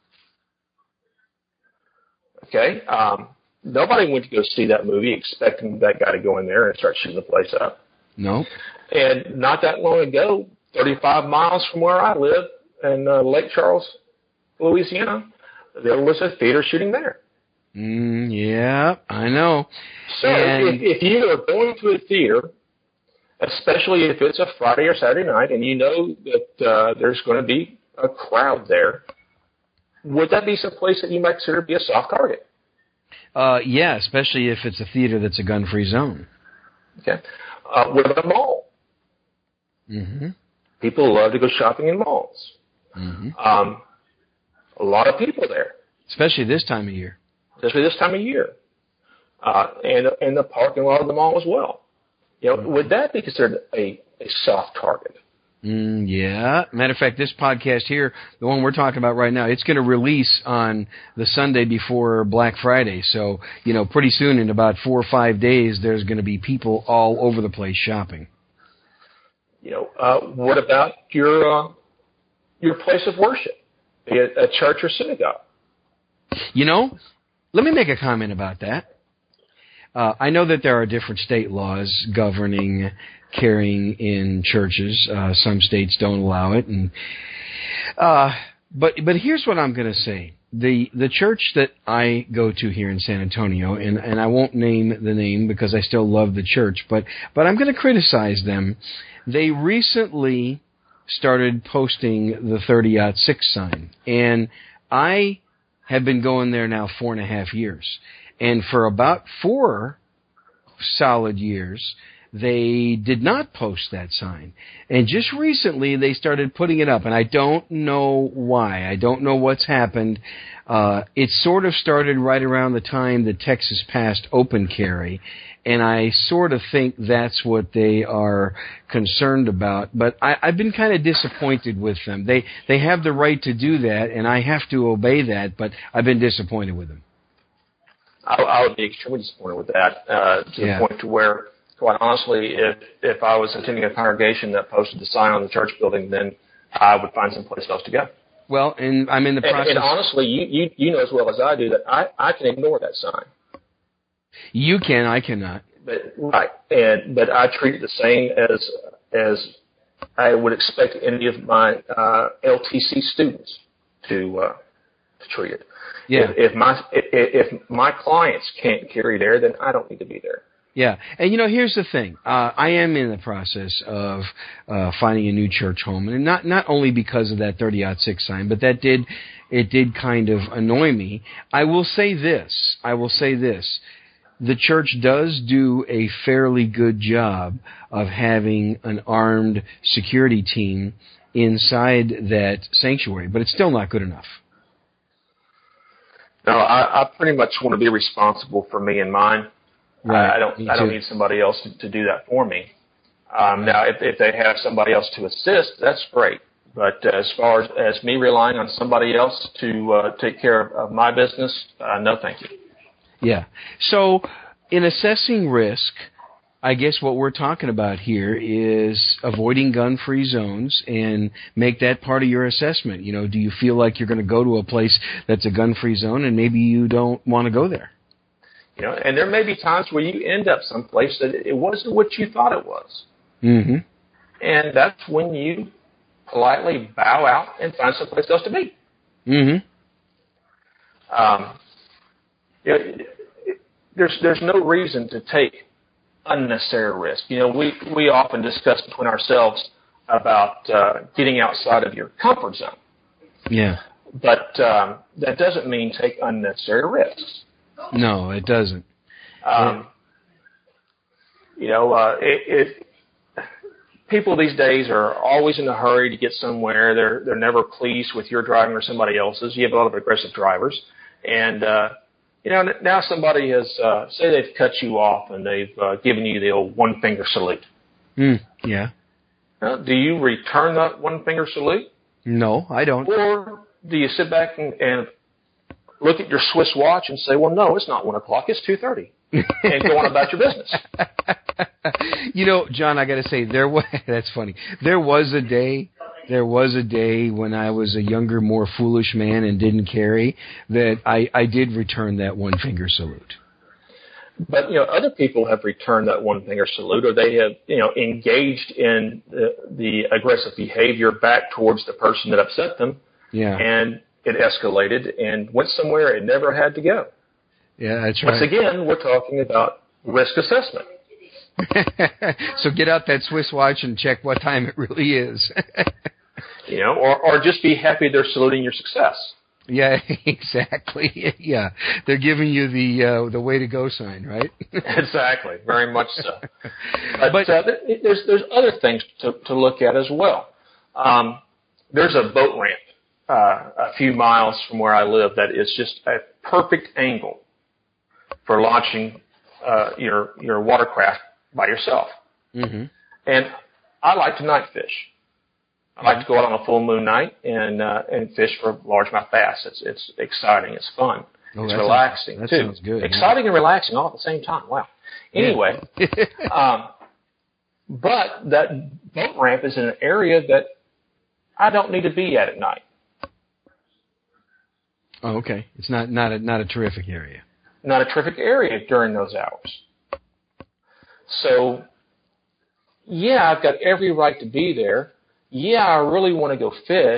S4: Okay. Nobody went to go see that movie expecting that guy to go in there and start shooting the place up.
S2: No.
S4: And not that long ago, 35 miles from where I live in Lake Charles, Louisiana, there was a theater shooting there.
S2: Yeah, I know.
S4: So if you are going to a theater, especially if it's a Friday or Saturday night, and you know that there's going to be a crowd there, would that be some place that you might consider to be a soft target?
S2: Yeah, especially if it's a theater that's a gun-free zone.
S4: Okay. What about a mall?
S2: Mm-hmm.
S4: People love to go shopping in malls.
S2: Mm-hmm.
S4: A lot of people there.
S2: Especially this time of year.
S4: And the parking lot of the mall as well. Would that be considered a soft target?
S2: Yeah. Matter of fact, this podcast here, the one we're talking about right now, it's going to release on the Sunday before Black Friday. So, pretty soon, in about 4 or 5 days, there's going to be people all over the place shopping.
S4: What about your place of worship, be it a church or synagogue?
S2: Let me make a comment about that. I know that there are different state laws governing carrying in churches. Some states don't allow it, and but here's what I'm going to say. The church that I go to here in San Antonio, and I won't name the name because I still love the church, but I'm going to criticize them. They recently started posting the 30-06 sign, and I have been going there now 4.5 years. And for about 4 solid years, they did not post that sign. And just recently, they started putting it up. And I don't know why. I don't know what's happened. It sort of started right around the time that Texas passed open carry. And I sort of think that's what they are concerned about. But I've been kind of disappointed with them. They have the right to do that, and I have to obey that, but I've been disappointed with them.
S4: I would be extremely disappointed with that, to the point to where, quite honestly, if I was attending a congregation that posted the sign on the church building, then I would find someplace else to go.
S2: Well, and I'm in the process.
S4: And honestly, you know as well as I do that I can ignore that sign.
S2: You can, I cannot.
S4: But I treat it the same as I would expect any of my LTC students to treat it.
S2: Yeah.
S4: If my clients can't carry there, then I don't need to be there.
S2: Yeah, and here's the thing. I am in the process of finding a new church home, and not only because of that 30-06 sign, but it did kind of annoy me. I will say this. The church does do a fairly good job of having an armed security team inside that sanctuary, but it's still not good enough.
S4: No, I pretty much want to be responsible for me and mine.
S2: Right.
S4: I don't need somebody else to do that for me. Now, if they have somebody else to assist, that's great. But as far as me relying on somebody else to take care of my business, no, thank you.
S2: Yeah. So, in assessing risk, I guess what we're talking about here is avoiding gun-free zones and make that part of your assessment. Do you feel like you're going to go to a place that's a gun-free zone and maybe you don't want to go there?
S4: And there may be times where you end up someplace that it wasn't what you thought it was.
S2: Mm-hmm.
S4: And that's when you politely bow out and find someplace else to be.
S2: Mm-hmm.
S4: There's no reason to take unnecessary risk. We often discuss between ourselves about getting outside of your comfort zone.
S2: Yeah.
S4: But that doesn't mean take unnecessary risks.
S2: No, it doesn't.
S4: People these days are always in a hurry to get somewhere. They're never pleased with your driving or somebody else's. You have a lot of aggressive drivers, and now somebody has say they've cut you off and they've given you the old one-finger salute.
S2: Yeah.
S4: Do you return that one-finger salute?
S2: No, I don't.
S4: Or do you sit back and look at your Swiss watch and say, well, no, it's not 1 o'clock, it's 2:30, and go on about your business?
S2: John, I got to say, that's funny. There was a day when I was a younger, more foolish man and didn't carry that I did return that one-finger salute.
S4: But, other people have returned that one-finger salute, or they have, engaged in the aggressive behavior back towards the person that upset them.
S2: Yeah. And
S4: it escalated and went somewhere it never had to go.
S2: Yeah, that's right.
S4: Once again, we're talking about risk assessment.
S2: So get out that Swiss watch and check what time it really is.
S4: Or just be happy they're saluting your success.
S2: Yeah, exactly. Yeah, they're giving you the way to go sign, right?
S4: Exactly, very much so. But there's other things to look at as well. There's a boat ramp a few miles from where I live that is just a perfect angle for launching your watercraft by yourself.
S2: Mm-hmm.
S4: And I like to night fish. I like to go out on a full moon night and fish for largemouth bass. It's exciting. It's fun. It's relaxing
S2: that
S4: too.
S2: Sounds good.
S4: Exciting and relaxing all at the same time. Wow. Anyway, but that boat ramp is in an area that I don't need to be at night.
S2: Oh, okay. It's not a terrific area.
S4: Not a terrific area during those hours. So, yeah, I've got every right to be there. Yeah, I really want to go fish,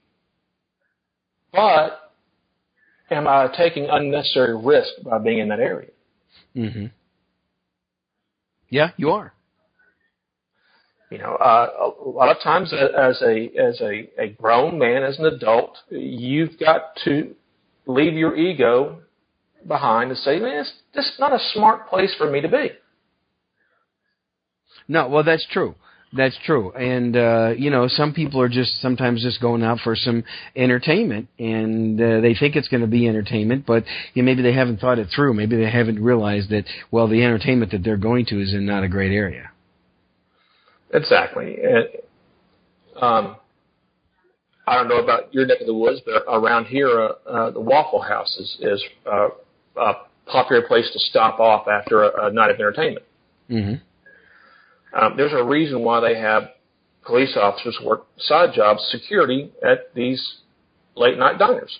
S4: but am I taking unnecessary risk by being in that area?
S2: Mm-hmm. Yeah, you are.
S4: You know, a lot of times as a grown man, as an adult, you've got to leave your ego behind and say, man, it's just not a smart place for me to be.
S2: No, well, that's true. That's true. And, some people are sometimes just going out for some entertainment, and they think it's going to be entertainment, but maybe they haven't thought it through. Maybe they haven't realized that, well, the entertainment that they're going to is in not a great area.
S4: Exactly. I don't know about your neck of the woods, but around here, the Waffle House is a popular place to stop off after a night of entertainment.
S2: Mm-hmm.
S4: There's a reason why they have police officers work side jobs, security, at these late-night diners.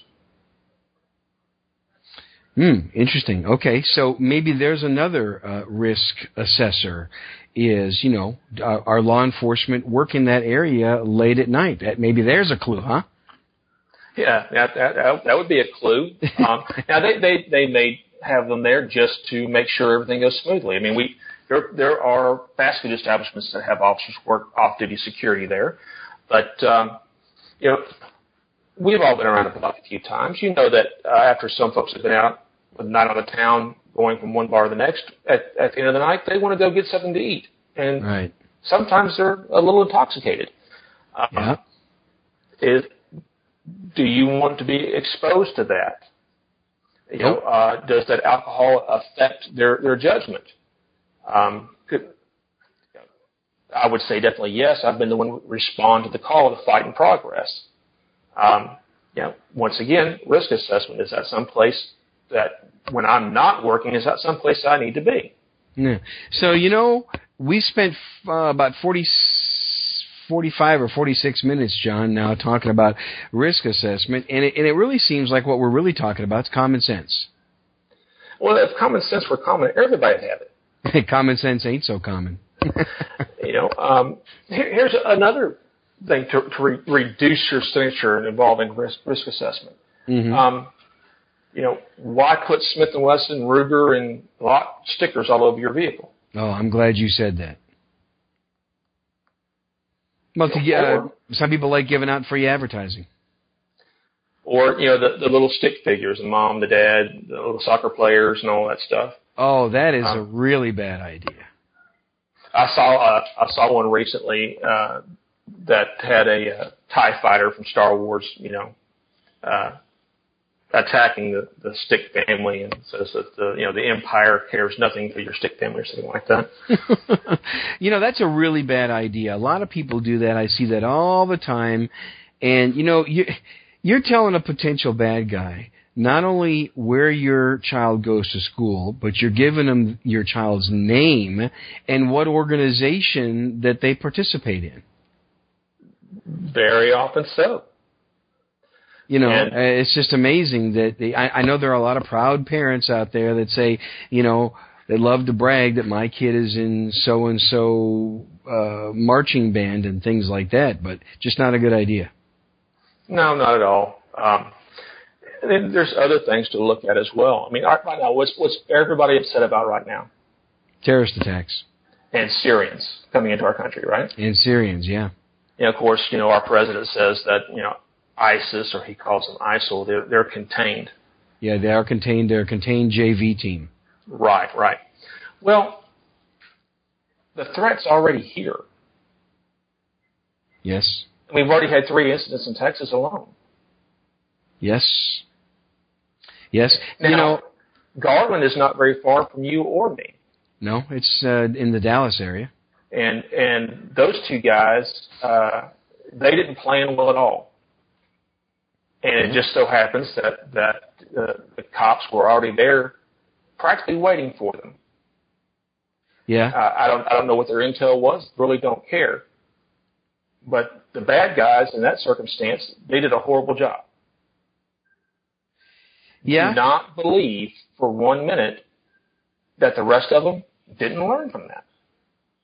S2: Interesting. Okay, so maybe there's another risk assessor is, our law enforcement work in that area late at night. Maybe there's a clue, huh?
S4: Yeah, that would be a clue. Now, they may have them there just to make sure everything goes smoothly. I mean, there are fast food establishments that have officers work off-duty security there. But, we've all been around the block a few times. You know that after some folks have been out with a night on the town, going from one bar to the next, at the end of the night, they want to go get something to eat. And
S2: right.
S4: Sometimes they're a little intoxicated.
S2: Yeah.
S4: Do you want to be exposed to that?
S2: Nope.
S4: Does that alcohol affect their judgment? I would say definitely yes. I've been the one who respond to the call of the fight in progress. Once again, risk assessment. Is that someplace that when I'm not working, is that someplace I need to be?
S2: Yeah. So, we spent about 45 or 46 minutes, John, now talking about risk assessment, and it really seems like what we're really talking about is common sense.
S4: Well, if common sense were common, everybody would have it.
S2: Common sense ain't so common.
S4: Here's another thing to reduce your signature involving risk assessment.
S2: Mm-hmm.
S4: Why put Smith & Wesson, Ruger, and Glock stickers all over your vehicle?
S2: Oh, I'm glad you said that. Well, some people like giving out free advertising.
S4: Or, the little stick figures, the mom, the dad, the little soccer players, and all that stuff.
S2: Oh, that is a really bad idea.
S4: I saw one recently that had a TIE fighter from Star Wars, attacking the Stick family, and says that the Empire cares nothing for your Stick family or something like that.
S2: That's a really bad idea. A lot of people do that. I see that all the time, and you're telling a potential bad guy not only where your child goes to school, but you're giving them your child's name and what organization that they participate in.
S4: Very often so.
S2: It's just amazing that I know there are a lot of proud parents out there that say, they love to brag that my kid is in so-and-so marching band and things like that, but just not a good idea.
S4: No, not at all. And then there's other things to look at as well. I mean, right now, what's everybody upset about right now?
S2: Terrorist attacks.
S4: And Syrians coming into our country, right?
S2: And Syrians, yeah.
S4: Of course, our president says that, ISIS, or he calls them ISIL, they're contained.
S2: Yeah, they are contained. They're a contained JV team.
S4: Right. Well, the threat's already here.
S2: Yes.
S4: We've already had 3 incidents in Texas alone.
S2: Yes.
S4: Now, Garland is not very far from you or me.
S2: No, it's in the Dallas area.
S4: And those 2 guys, they didn't plan well at all. And it just so happens that the cops were already there, practically waiting for them.
S2: Yeah.
S4: I don't know what their intel was. Really don't care. But the bad guys in that circumstance, they did a horrible job.
S2: Yeah.
S4: Do not believe for 1 minute that the rest of them didn't learn from that.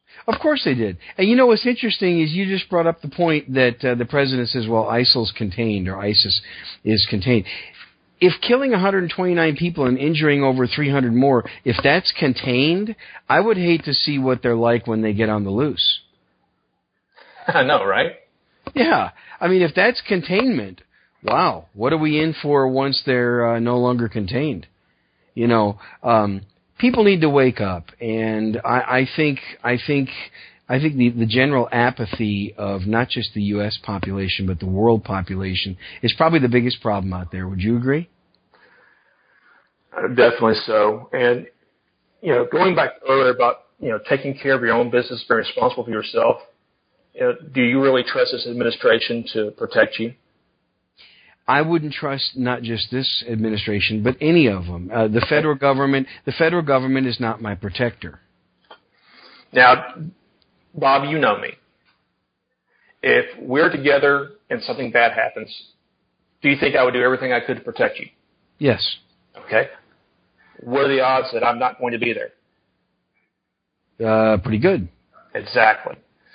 S2: Of course they did. And you know what's interesting is you just brought up the point that the president says, well, ISIL's contained, or ISIS is contained. If killing 129 people and injuring over 300 more, if that's contained, I would hate to see what they're like when they get on the loose.
S4: I know, right?
S2: Yeah. I mean, if that's containment, wow, what are we in for once they're no longer contained? You know, people need to wake up, and I think the general apathy of not just the U.S. population but the world population is probably the biggest problem out there. Would you agree?
S4: Definitely so. And you know, going back earlier about taking care of your own business, being responsible for yourself. Do you really trust this administration to protect you?
S2: I wouldn't trust not just this administration, but any of them. The federal government is not my protector.
S4: Now, Bob, you know me. If we're together and something bad happens, do you think I would do everything I could to protect you?
S2: Yes.
S4: Okay. What are the odds that I'm not going to be there?
S2: Pretty good.
S4: Exactly.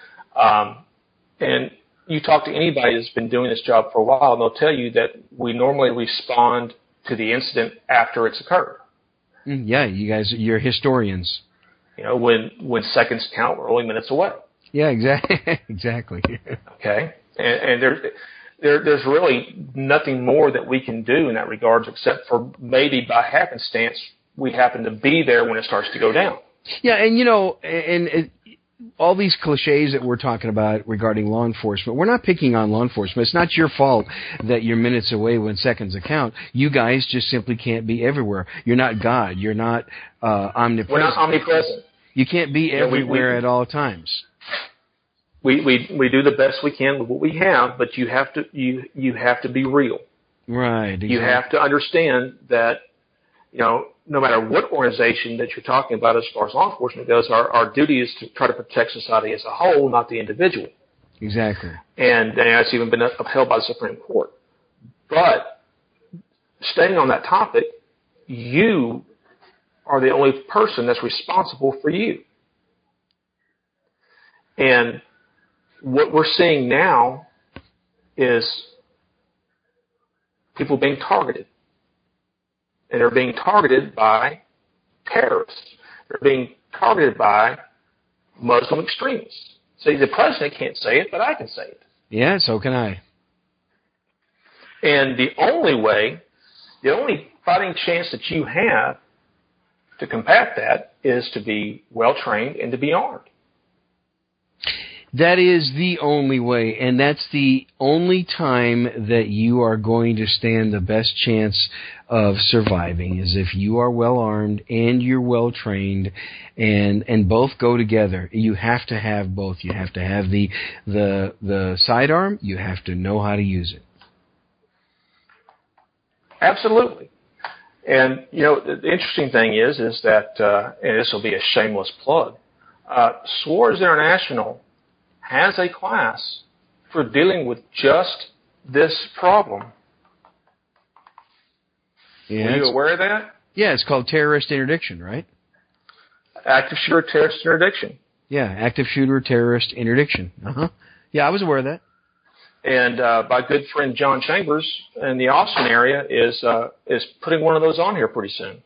S4: And you talk to anybody that's been doing this job for a while, and they'll tell you that we normally respond to the incident after it's occurred.
S2: Yeah, you guys, you're historians.
S4: When seconds count, we're only minutes away.
S2: Yeah, exactly. Exactly.
S4: Okay, and there's really nothing more that we can do in that regard, except for maybe by happenstance we happen to be there when it starts to go down.
S2: Yeah, and all these cliches that we're talking about regarding law enforcement, we're not picking on law enforcement. It's not your fault that you're minutes away when seconds count. You guys just simply can't be everywhere. You're not God. You're not omnipresent.
S4: We're not omnipresent.
S2: You can't be everywhere at all times.
S4: We do the best we can with what we have, but you have to be real.
S2: Right. Exactly.
S4: You have to understand that no matter what organization that you're talking about as far as law enforcement goes, our duty is to try to protect society as a whole, not the individual.
S2: Exactly.
S4: And that's even been upheld by the Supreme Court. But staying on that topic, you are the only person that's responsible for you. And what we're seeing now is people being targeted. And they're being targeted by terrorists. They're being targeted by Muslim extremists. See, the president can't say it, but I can say it.
S2: Yeah, so can I.
S4: And the only fighting chance that you have to combat that is to be well-trained and to be armed.
S2: That is the only way, and that's the only time that you are going to stand the best chance of surviving, is if you are well armed and you're well trained, and both go together. You have to have both. You have to have the sidearm. You have to know how to use it.
S4: Absolutely. And the interesting thing is that, and this will be a shameless plug, SWORDS International has a class for dealing with just this problem.
S2: Yeah,
S4: Were you aware of that?
S2: Yeah, it's called terrorist interdiction, right?
S4: Active shooter terrorist interdiction.
S2: Yeah, active shooter terrorist interdiction. Uh-huh. Yeah, I was aware of that.
S4: And my good friend John Chambers in the Austin area is putting one of those on here pretty soon.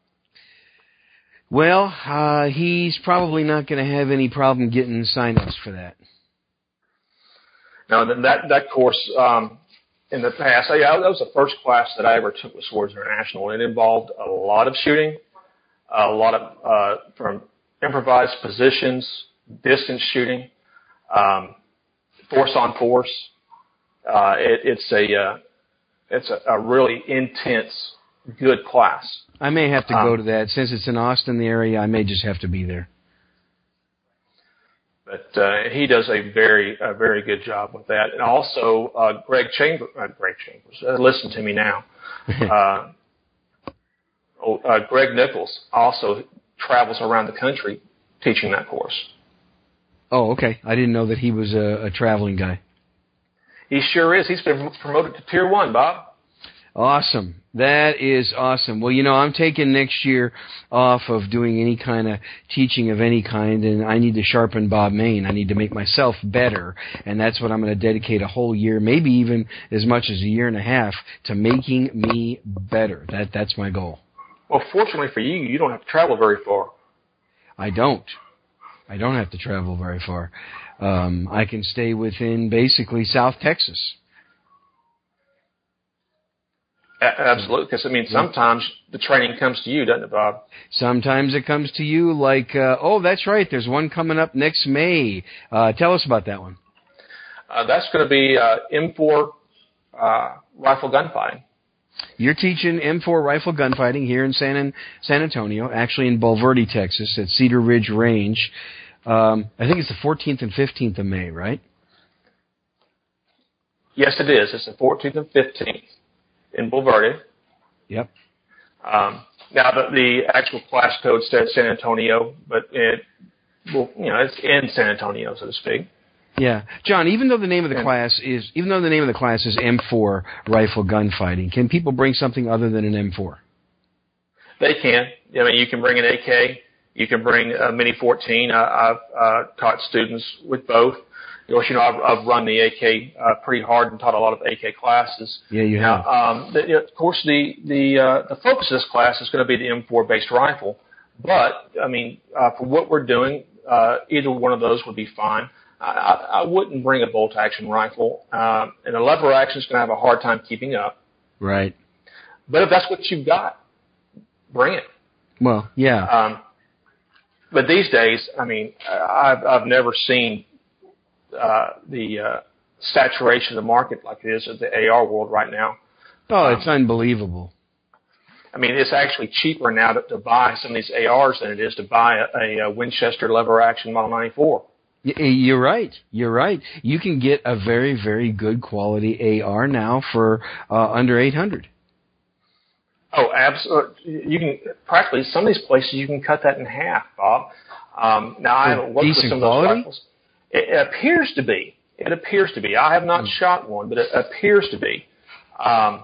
S2: Well, he's probably not going to have any problem getting sign-ups for that.
S4: No, that course in the past, that was the first class that I ever took with SWORDS International. It involved a lot of shooting, a lot of from improvised positions, distance shooting, force on force. It's a really intense, good class.
S2: I may have to go to that. Since it's in Austin, the area, I may just have to be there.
S4: But he does a very good job with that. And also, Greg Chambers, listen to me now. Greg Nichols also travels around the country teaching that course.
S2: Oh, okay. I didn't know that he was a traveling guy.
S4: He sure is. He's been promoted to Tier 1, Bob.
S2: Awesome. That is awesome. Well, I'm taking next year off of doing any kind of teaching of any kind, and I need to sharpen Bob Mayne. I need to make myself better, and that's what I'm going to dedicate a whole year, maybe even as much as a year and a half, to making me better. That's my goal.
S4: Well, fortunately for you, you don't have to travel very far.
S2: I don't have to travel very far. I can stay within basically South Texas.
S4: Absolutely, because, sometimes the training comes to you, doesn't it, Bob?
S2: Sometimes it comes to you like, that's right, there's one coming up next May. Tell us about that one.
S4: That's going to be M4 rifle gunfighting.
S2: You're teaching M4 rifle gunfighting here in San Antonio, actually in Bulverde, Texas, at Cedar Ridge Range. I think it's the 14th and 15th of May, right?
S4: Yes, it is. It's the 14th and 15th. In Bulverde.
S2: Yep.
S4: Now the actual class code says San Antonio, but it's in San Antonio, so to speak.
S2: Yeah, John. Even though the name of the class is M4 rifle gunfighting, can people bring something other than an M4? They can.
S4: You can bring an AK. You can bring a Mini 14. I've taught students with both. I've run the AK pretty hard and taught a lot of AK classes.
S2: Yeah, you have.
S4: Of course, the focus of this class is going to be the M4 based rifle. But for what we're doing, either one of those would be fine. I wouldn't bring a bolt action rifle, and a lever action is going to have a hard time keeping up.
S2: Right.
S4: But if that's what you've got, bring it.
S2: Well, yeah.
S4: But these days, I've never seen the saturation of the market like it is of the AR world right now.
S2: Oh, it's unbelievable.
S4: It's actually cheaper now to buy some of these ARs than it is to buy a Winchester lever action Model 94.
S2: You're right. You can get a very, very good quality AR now for under $800.
S4: Oh, absolutely. You can practically, some of these places you can cut that in half, Bob. Now I haven't worked with some of those rifles. It appears to be. I have not shot one, but it appears to be. I'm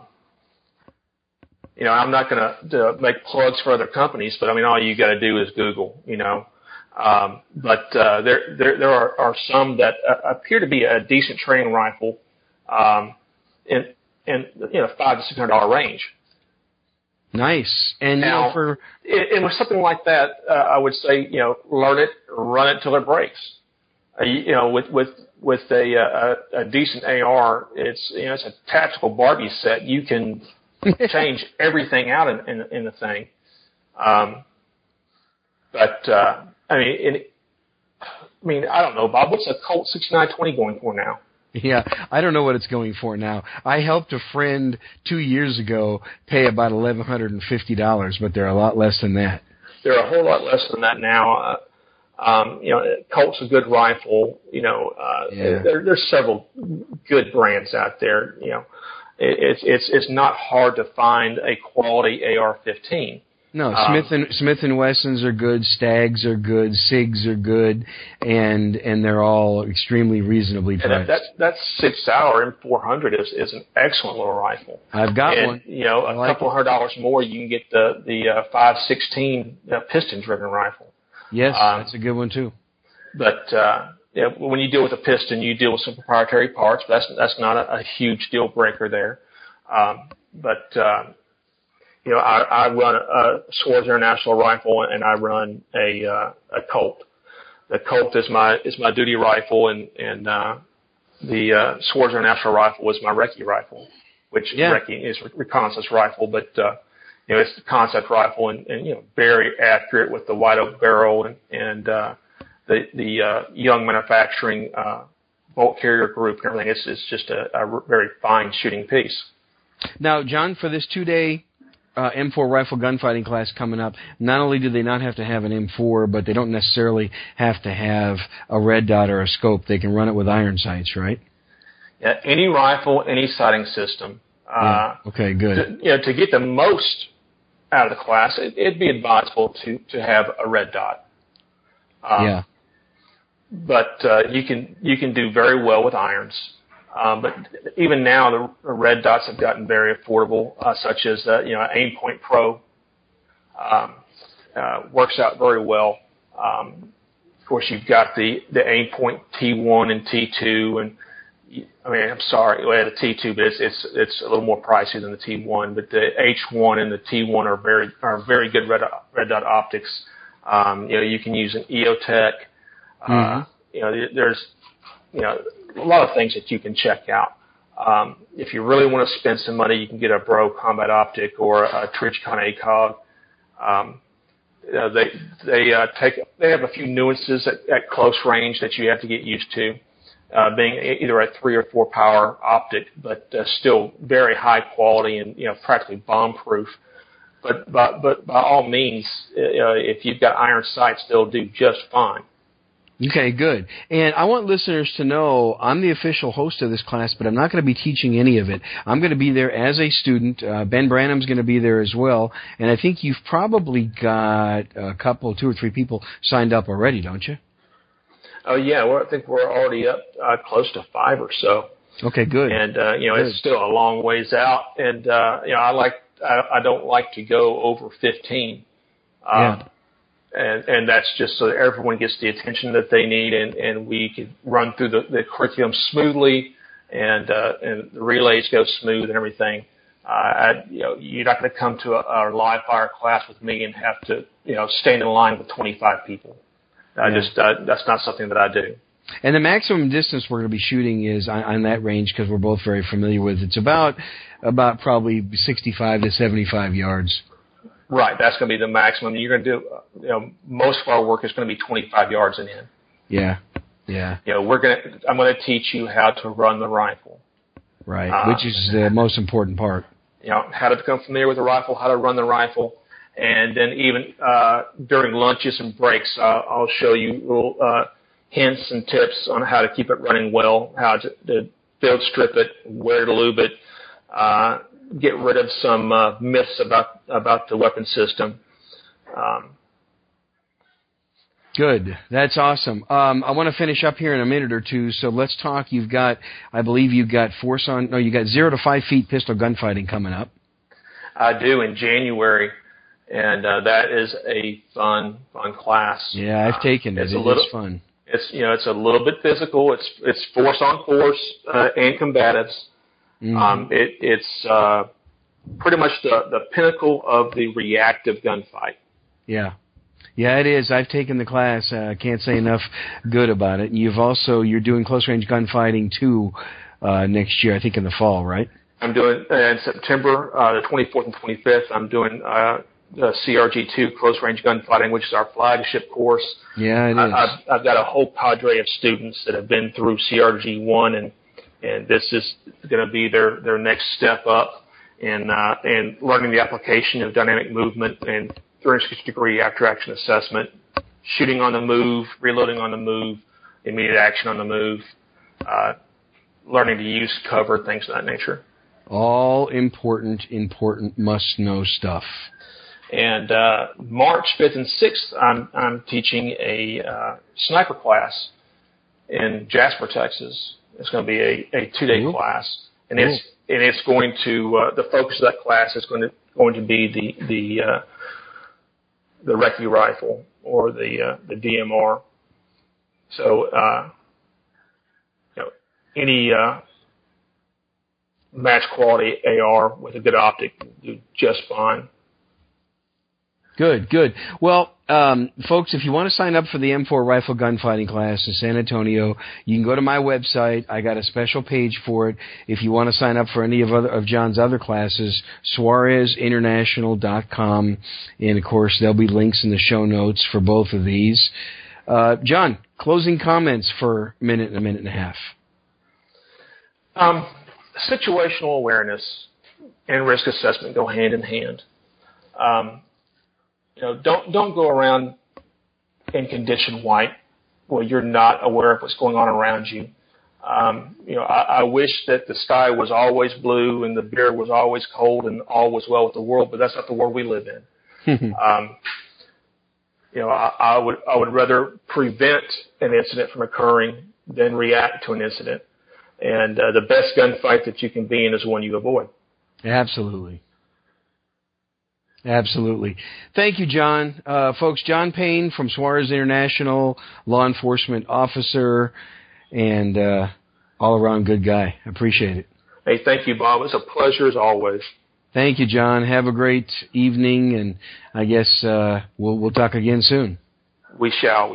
S4: not going to make plugs for other companies, but all you got to do is Google, But there are some that appear to be a decent training rifle, in $500 to $600 range.
S2: Nice. And
S4: now, and with something like that, I would say, learn it, run it till it breaks. With a decent AR, it's a tactical Barbie set. You can change everything out in the thing. I don't know, Bob. What's a Colt 6920 going for now?
S2: Yeah, I don't know what it's going for now. I helped a friend 2 years ago pay about $1,150, but they're a lot less than that.
S4: They're a whole lot less than that now. Colt's a good rifle. There's several good brands out there. It's not hard to find a quality AR-15.
S2: No, Smith and Wessons are good, Stags are good, SIGs are good, and they're all extremely reasonably priced.
S4: That 6 Sauer M400 is an excellent little rifle.
S2: I've got one.
S4: A couple $100 more, you can get the 5.16 piston-driven rifle.
S2: Yes, that's a good one too.
S4: But when you deal with a piston, you deal with some proprietary parts. But that's not a huge deal breaker there. I run a Swords International rifle, and I run a Colt. The Colt is my duty rifle, and the Swords International rifle is my recce rifle, which recce is reconnaissance rifle, but it's the concept rifle and very accurate with the white oak barrel and the young manufacturing bolt carrier group and everything. It's just a very fine shooting piece.
S2: Now, John, for this 2-day M4 rifle gunfighting class coming up, not only do they not have to have an M4, but they don't necessarily have to have a red dot or a scope. They can run it with iron sights, right?
S4: Yeah, any rifle, any sighting system.
S2: Okay, good.
S4: To get the most out of the class, it'd be advisable to have a red dot.
S2: But
S4: you can do very well with irons. But even now, the red dots have gotten very affordable, such as Aimpoint Pro works out very well. Of course, you've got the Aimpoint T1 and T2, and I'm sorry, the T2, but it's a little more pricey than the T1. But the H1 and the T1 are very good red dot optics. You can use an EOTech. There's a lot of things that you can check out. If you really want to spend some money, you can get a Bro Combat Optic or a Trijicon ACOG. They have a few nuances at close range that you have to get used to, being either a 3 or 4 power optic, but still very high quality and practically bomb proof. But by all means, if you've got iron sights, they'll do just fine.
S2: Okay, good. And I want listeners to know I'm the official host of this class, but I'm not going to be teaching any of it. I'm going to be there as a student. Ben Branham's going to be there as well. And I think you've probably got a couple, 2 or 3 people signed up already, don't you?
S4: Oh, yeah. Well, I think we're already up close to 5 or so.
S2: Okay, good.
S4: And, it's still a long ways out. And, I don't like to go over 15.
S2: Yeah.
S4: And that's just so that everyone gets the attention that they need, and we can run through the curriculum smoothly, and the relays go smooth and everything. You're not going to come to a live fire class with me and have to, stand in line with 25 people. That's not something that I do.
S2: And the maximum distance we're going to be shooting is on that range, because we're both very familiar with it. It's about probably 65 to 75 yards.
S4: Right, that's going to be the maximum. You're going to do, most of our work is going to be 25 yards and in.
S2: Yeah.
S4: I'm going to teach you how to run the rifle.
S2: Right, which is the most important part.
S4: How to become familiar with the rifle, how to run the rifle, and then even during lunches and breaks, I'll show you little hints and tips on how to keep it running well, how to field strip it, where to lube it, get rid of some myths about the weapon system.
S2: Good. That's awesome. I want to finish up here in a minute or two, so let's talk. I believe you've got 0 to 5 feet pistol gunfighting coming up.
S4: I do in January, and that is a fun class.
S2: Yeah, I've taken it. It's fun.
S4: It's a little bit physical. It's force on force and combatives. Mm-hmm. It's pretty much the pinnacle of the reactive gunfight. Yeah,
S2: it is. I've taken the class. I can't say enough good about it. And you're doing close range gunfighting too next year. I think in the fall, right?
S4: I'm doing in September, the 24th and 25th. I'm doing the CRG2 close range gunfighting, which is our flagship course.
S2: Yeah, it is.
S4: I've got a whole cadre of students that have been through CRG1 and this is going to be their next step up in learning the application of dynamic movement and 360-degree after-action assessment, shooting on the move, reloading on the move, immediate action on the move, learning to use cover, things of that nature.
S2: All important must-know stuff.
S4: And March 5th and 6th, I'm teaching a sniper class in Jasper, Texas. It's going to be a 2-day class, and it's going to the focus of that class is going to be the recce rifle or the DMR. So any match quality AR with a good optic will do just fine.
S2: Good. Well, folks, if you want to sign up for the M4 rifle gunfighting class in San Antonio, you can go to my website. I got a special page for it. If you want to sign up for any of John's other classes, SuarezInternational.com. And, of course, there'll be links in the show notes for both of these. John, closing comments for a minute and a half.
S4: Situational awareness and risk assessment go hand in hand. Don't go around in condition white where you're not aware of what's going on around you. I wish that the sky was always blue and the beer was always cold and all was well with the world, but that's not the world we live in. I would rather prevent an incident from occurring than react to an incident. And the best gunfight that you can be in is one you avoid.
S2: Absolutely. Absolutely. Thank you, John. Folks, John Payne from Suarez International, law enforcement officer, and all-around good guy. I appreciate it.
S4: Hey, thank you, Bob. It's a pleasure as always.
S2: Thank you, John. Have a great evening, and I guess we'll talk again soon.
S4: We shall.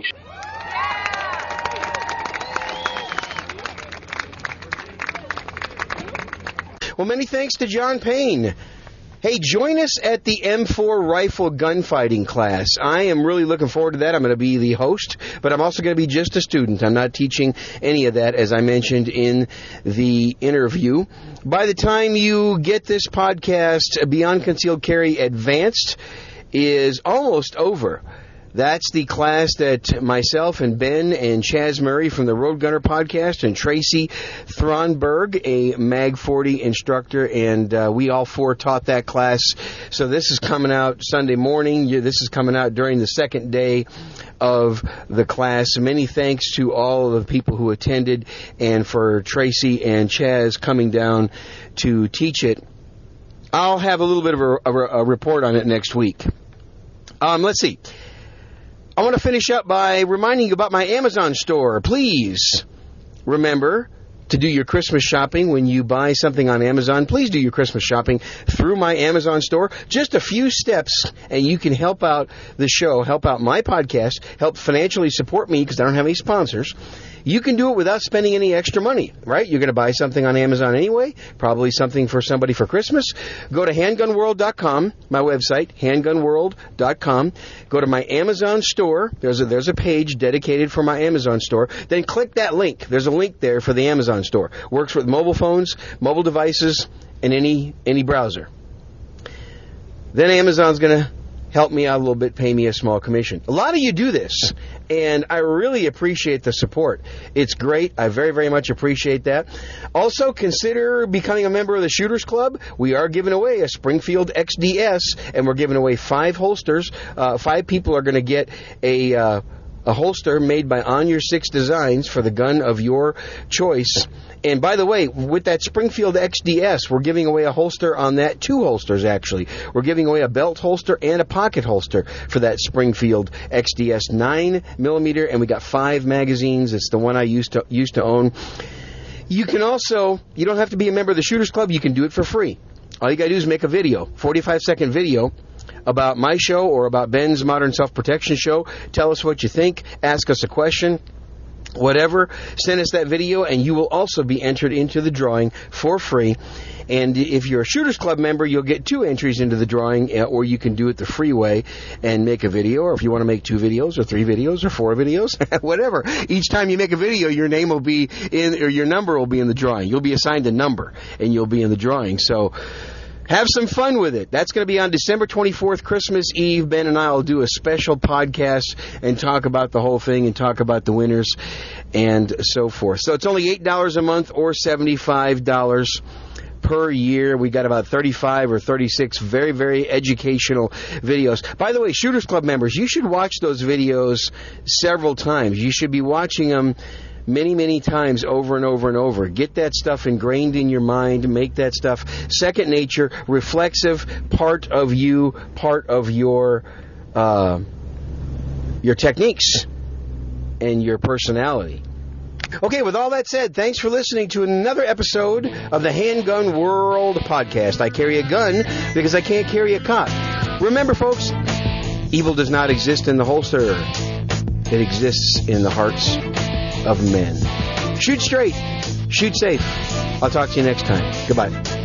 S2: Well, many thanks to John Payne. Hey, join us at the M4 rifle gunfighting class. I am really looking forward to that. I'm going to be the host, but I'm also going to be just a student. I'm not teaching any of that, as I mentioned in the interview. By the time you get this podcast, Beyond Concealed Carry Advanced is almost over. That's the class that myself and Ben and Chaz Murray from the Road Gunner podcast and Tracy Thronberg, a Mag 40 instructor, and we all four taught that class. So this is coming out Sunday morning. This is coming out during the second day of the class. Many thanks to all of the people who attended and for Tracy and Chaz coming down to teach it. I'll have a little bit of a report on it next week. Let's see. I want to finish up by reminding you about my Amazon store. Please remember to do your Christmas shopping when you buy something on Amazon. Please do your Christmas shopping through my Amazon store. Just a few steps, and you can help out the show, help out my podcast, help financially support me because I don't have any sponsors. You can do it without spending any extra money, right? You're going to buy something on Amazon anyway, probably something for somebody for Christmas. Go to handgunworld.com, my website, handgunworld.com. Go to my Amazon store. There's a page dedicated for my Amazon store. Then click that link. There's a link there for the Amazon store. Works with mobile phones, mobile devices, and any browser. Then Amazon's going to help me out a little bit, pay me a small commission. A lot of you do this, and I really appreciate the support. It's great. I very, very much appreciate that. Also, consider becoming a member of the Shooters Club. We are giving away a Springfield XDS, and we're giving away 5 holsters. 5 people are going to get a holster made by On Your 6 Designs for the gun of your choice. And by the way, with that Springfield XDS, we're giving away a holster on that. 2 holsters, actually. We're giving away a belt holster and a pocket holster for that Springfield XDS 9mm, and we got 5 magazines. It's the one I used to own. You can also, you don't have to be a member of the Shooters Club. You can do it for free. All you got to do is make a video, 45-second video, about my show or about Ben's Modern Self-Protection show. Tell us what you think. Ask us a question. Whatever, send us that video, and you will also be entered into the drawing for free. And if you're a Shooters Club member, you'll get 2 entries into the drawing, or you can do it the free way and make a video, or if you want to make 2 videos, or 3 videos, or 4 videos, whatever. Each time you make a video, your name will be in, or your number will be in the drawing. You'll be assigned a number, and you'll be in the drawing. So have some fun with it. That's going to be on December 24th, Christmas Eve. Ben and I will do a special podcast and talk about the whole thing and talk about the winners and so forth. So it's only $8 a month or $75 per year. We got about 35 or 36 very, very educational videos. By the way, Shooters Club members, you should watch those videos several times. You should be watching them many, many times over and over and over. Get that stuff ingrained in your mind. Make that stuff second nature, reflexive, part of you, part of your techniques and your personality. Okay, with all that said, thanks for listening to another episode of the Handgun World podcast. I carry a gun because I can't carry a cop. Remember, folks, evil does not exist in the holster. It exists in the hearts of men. Shoot straight. Shoot safe. I'll talk to you next time. Goodbye.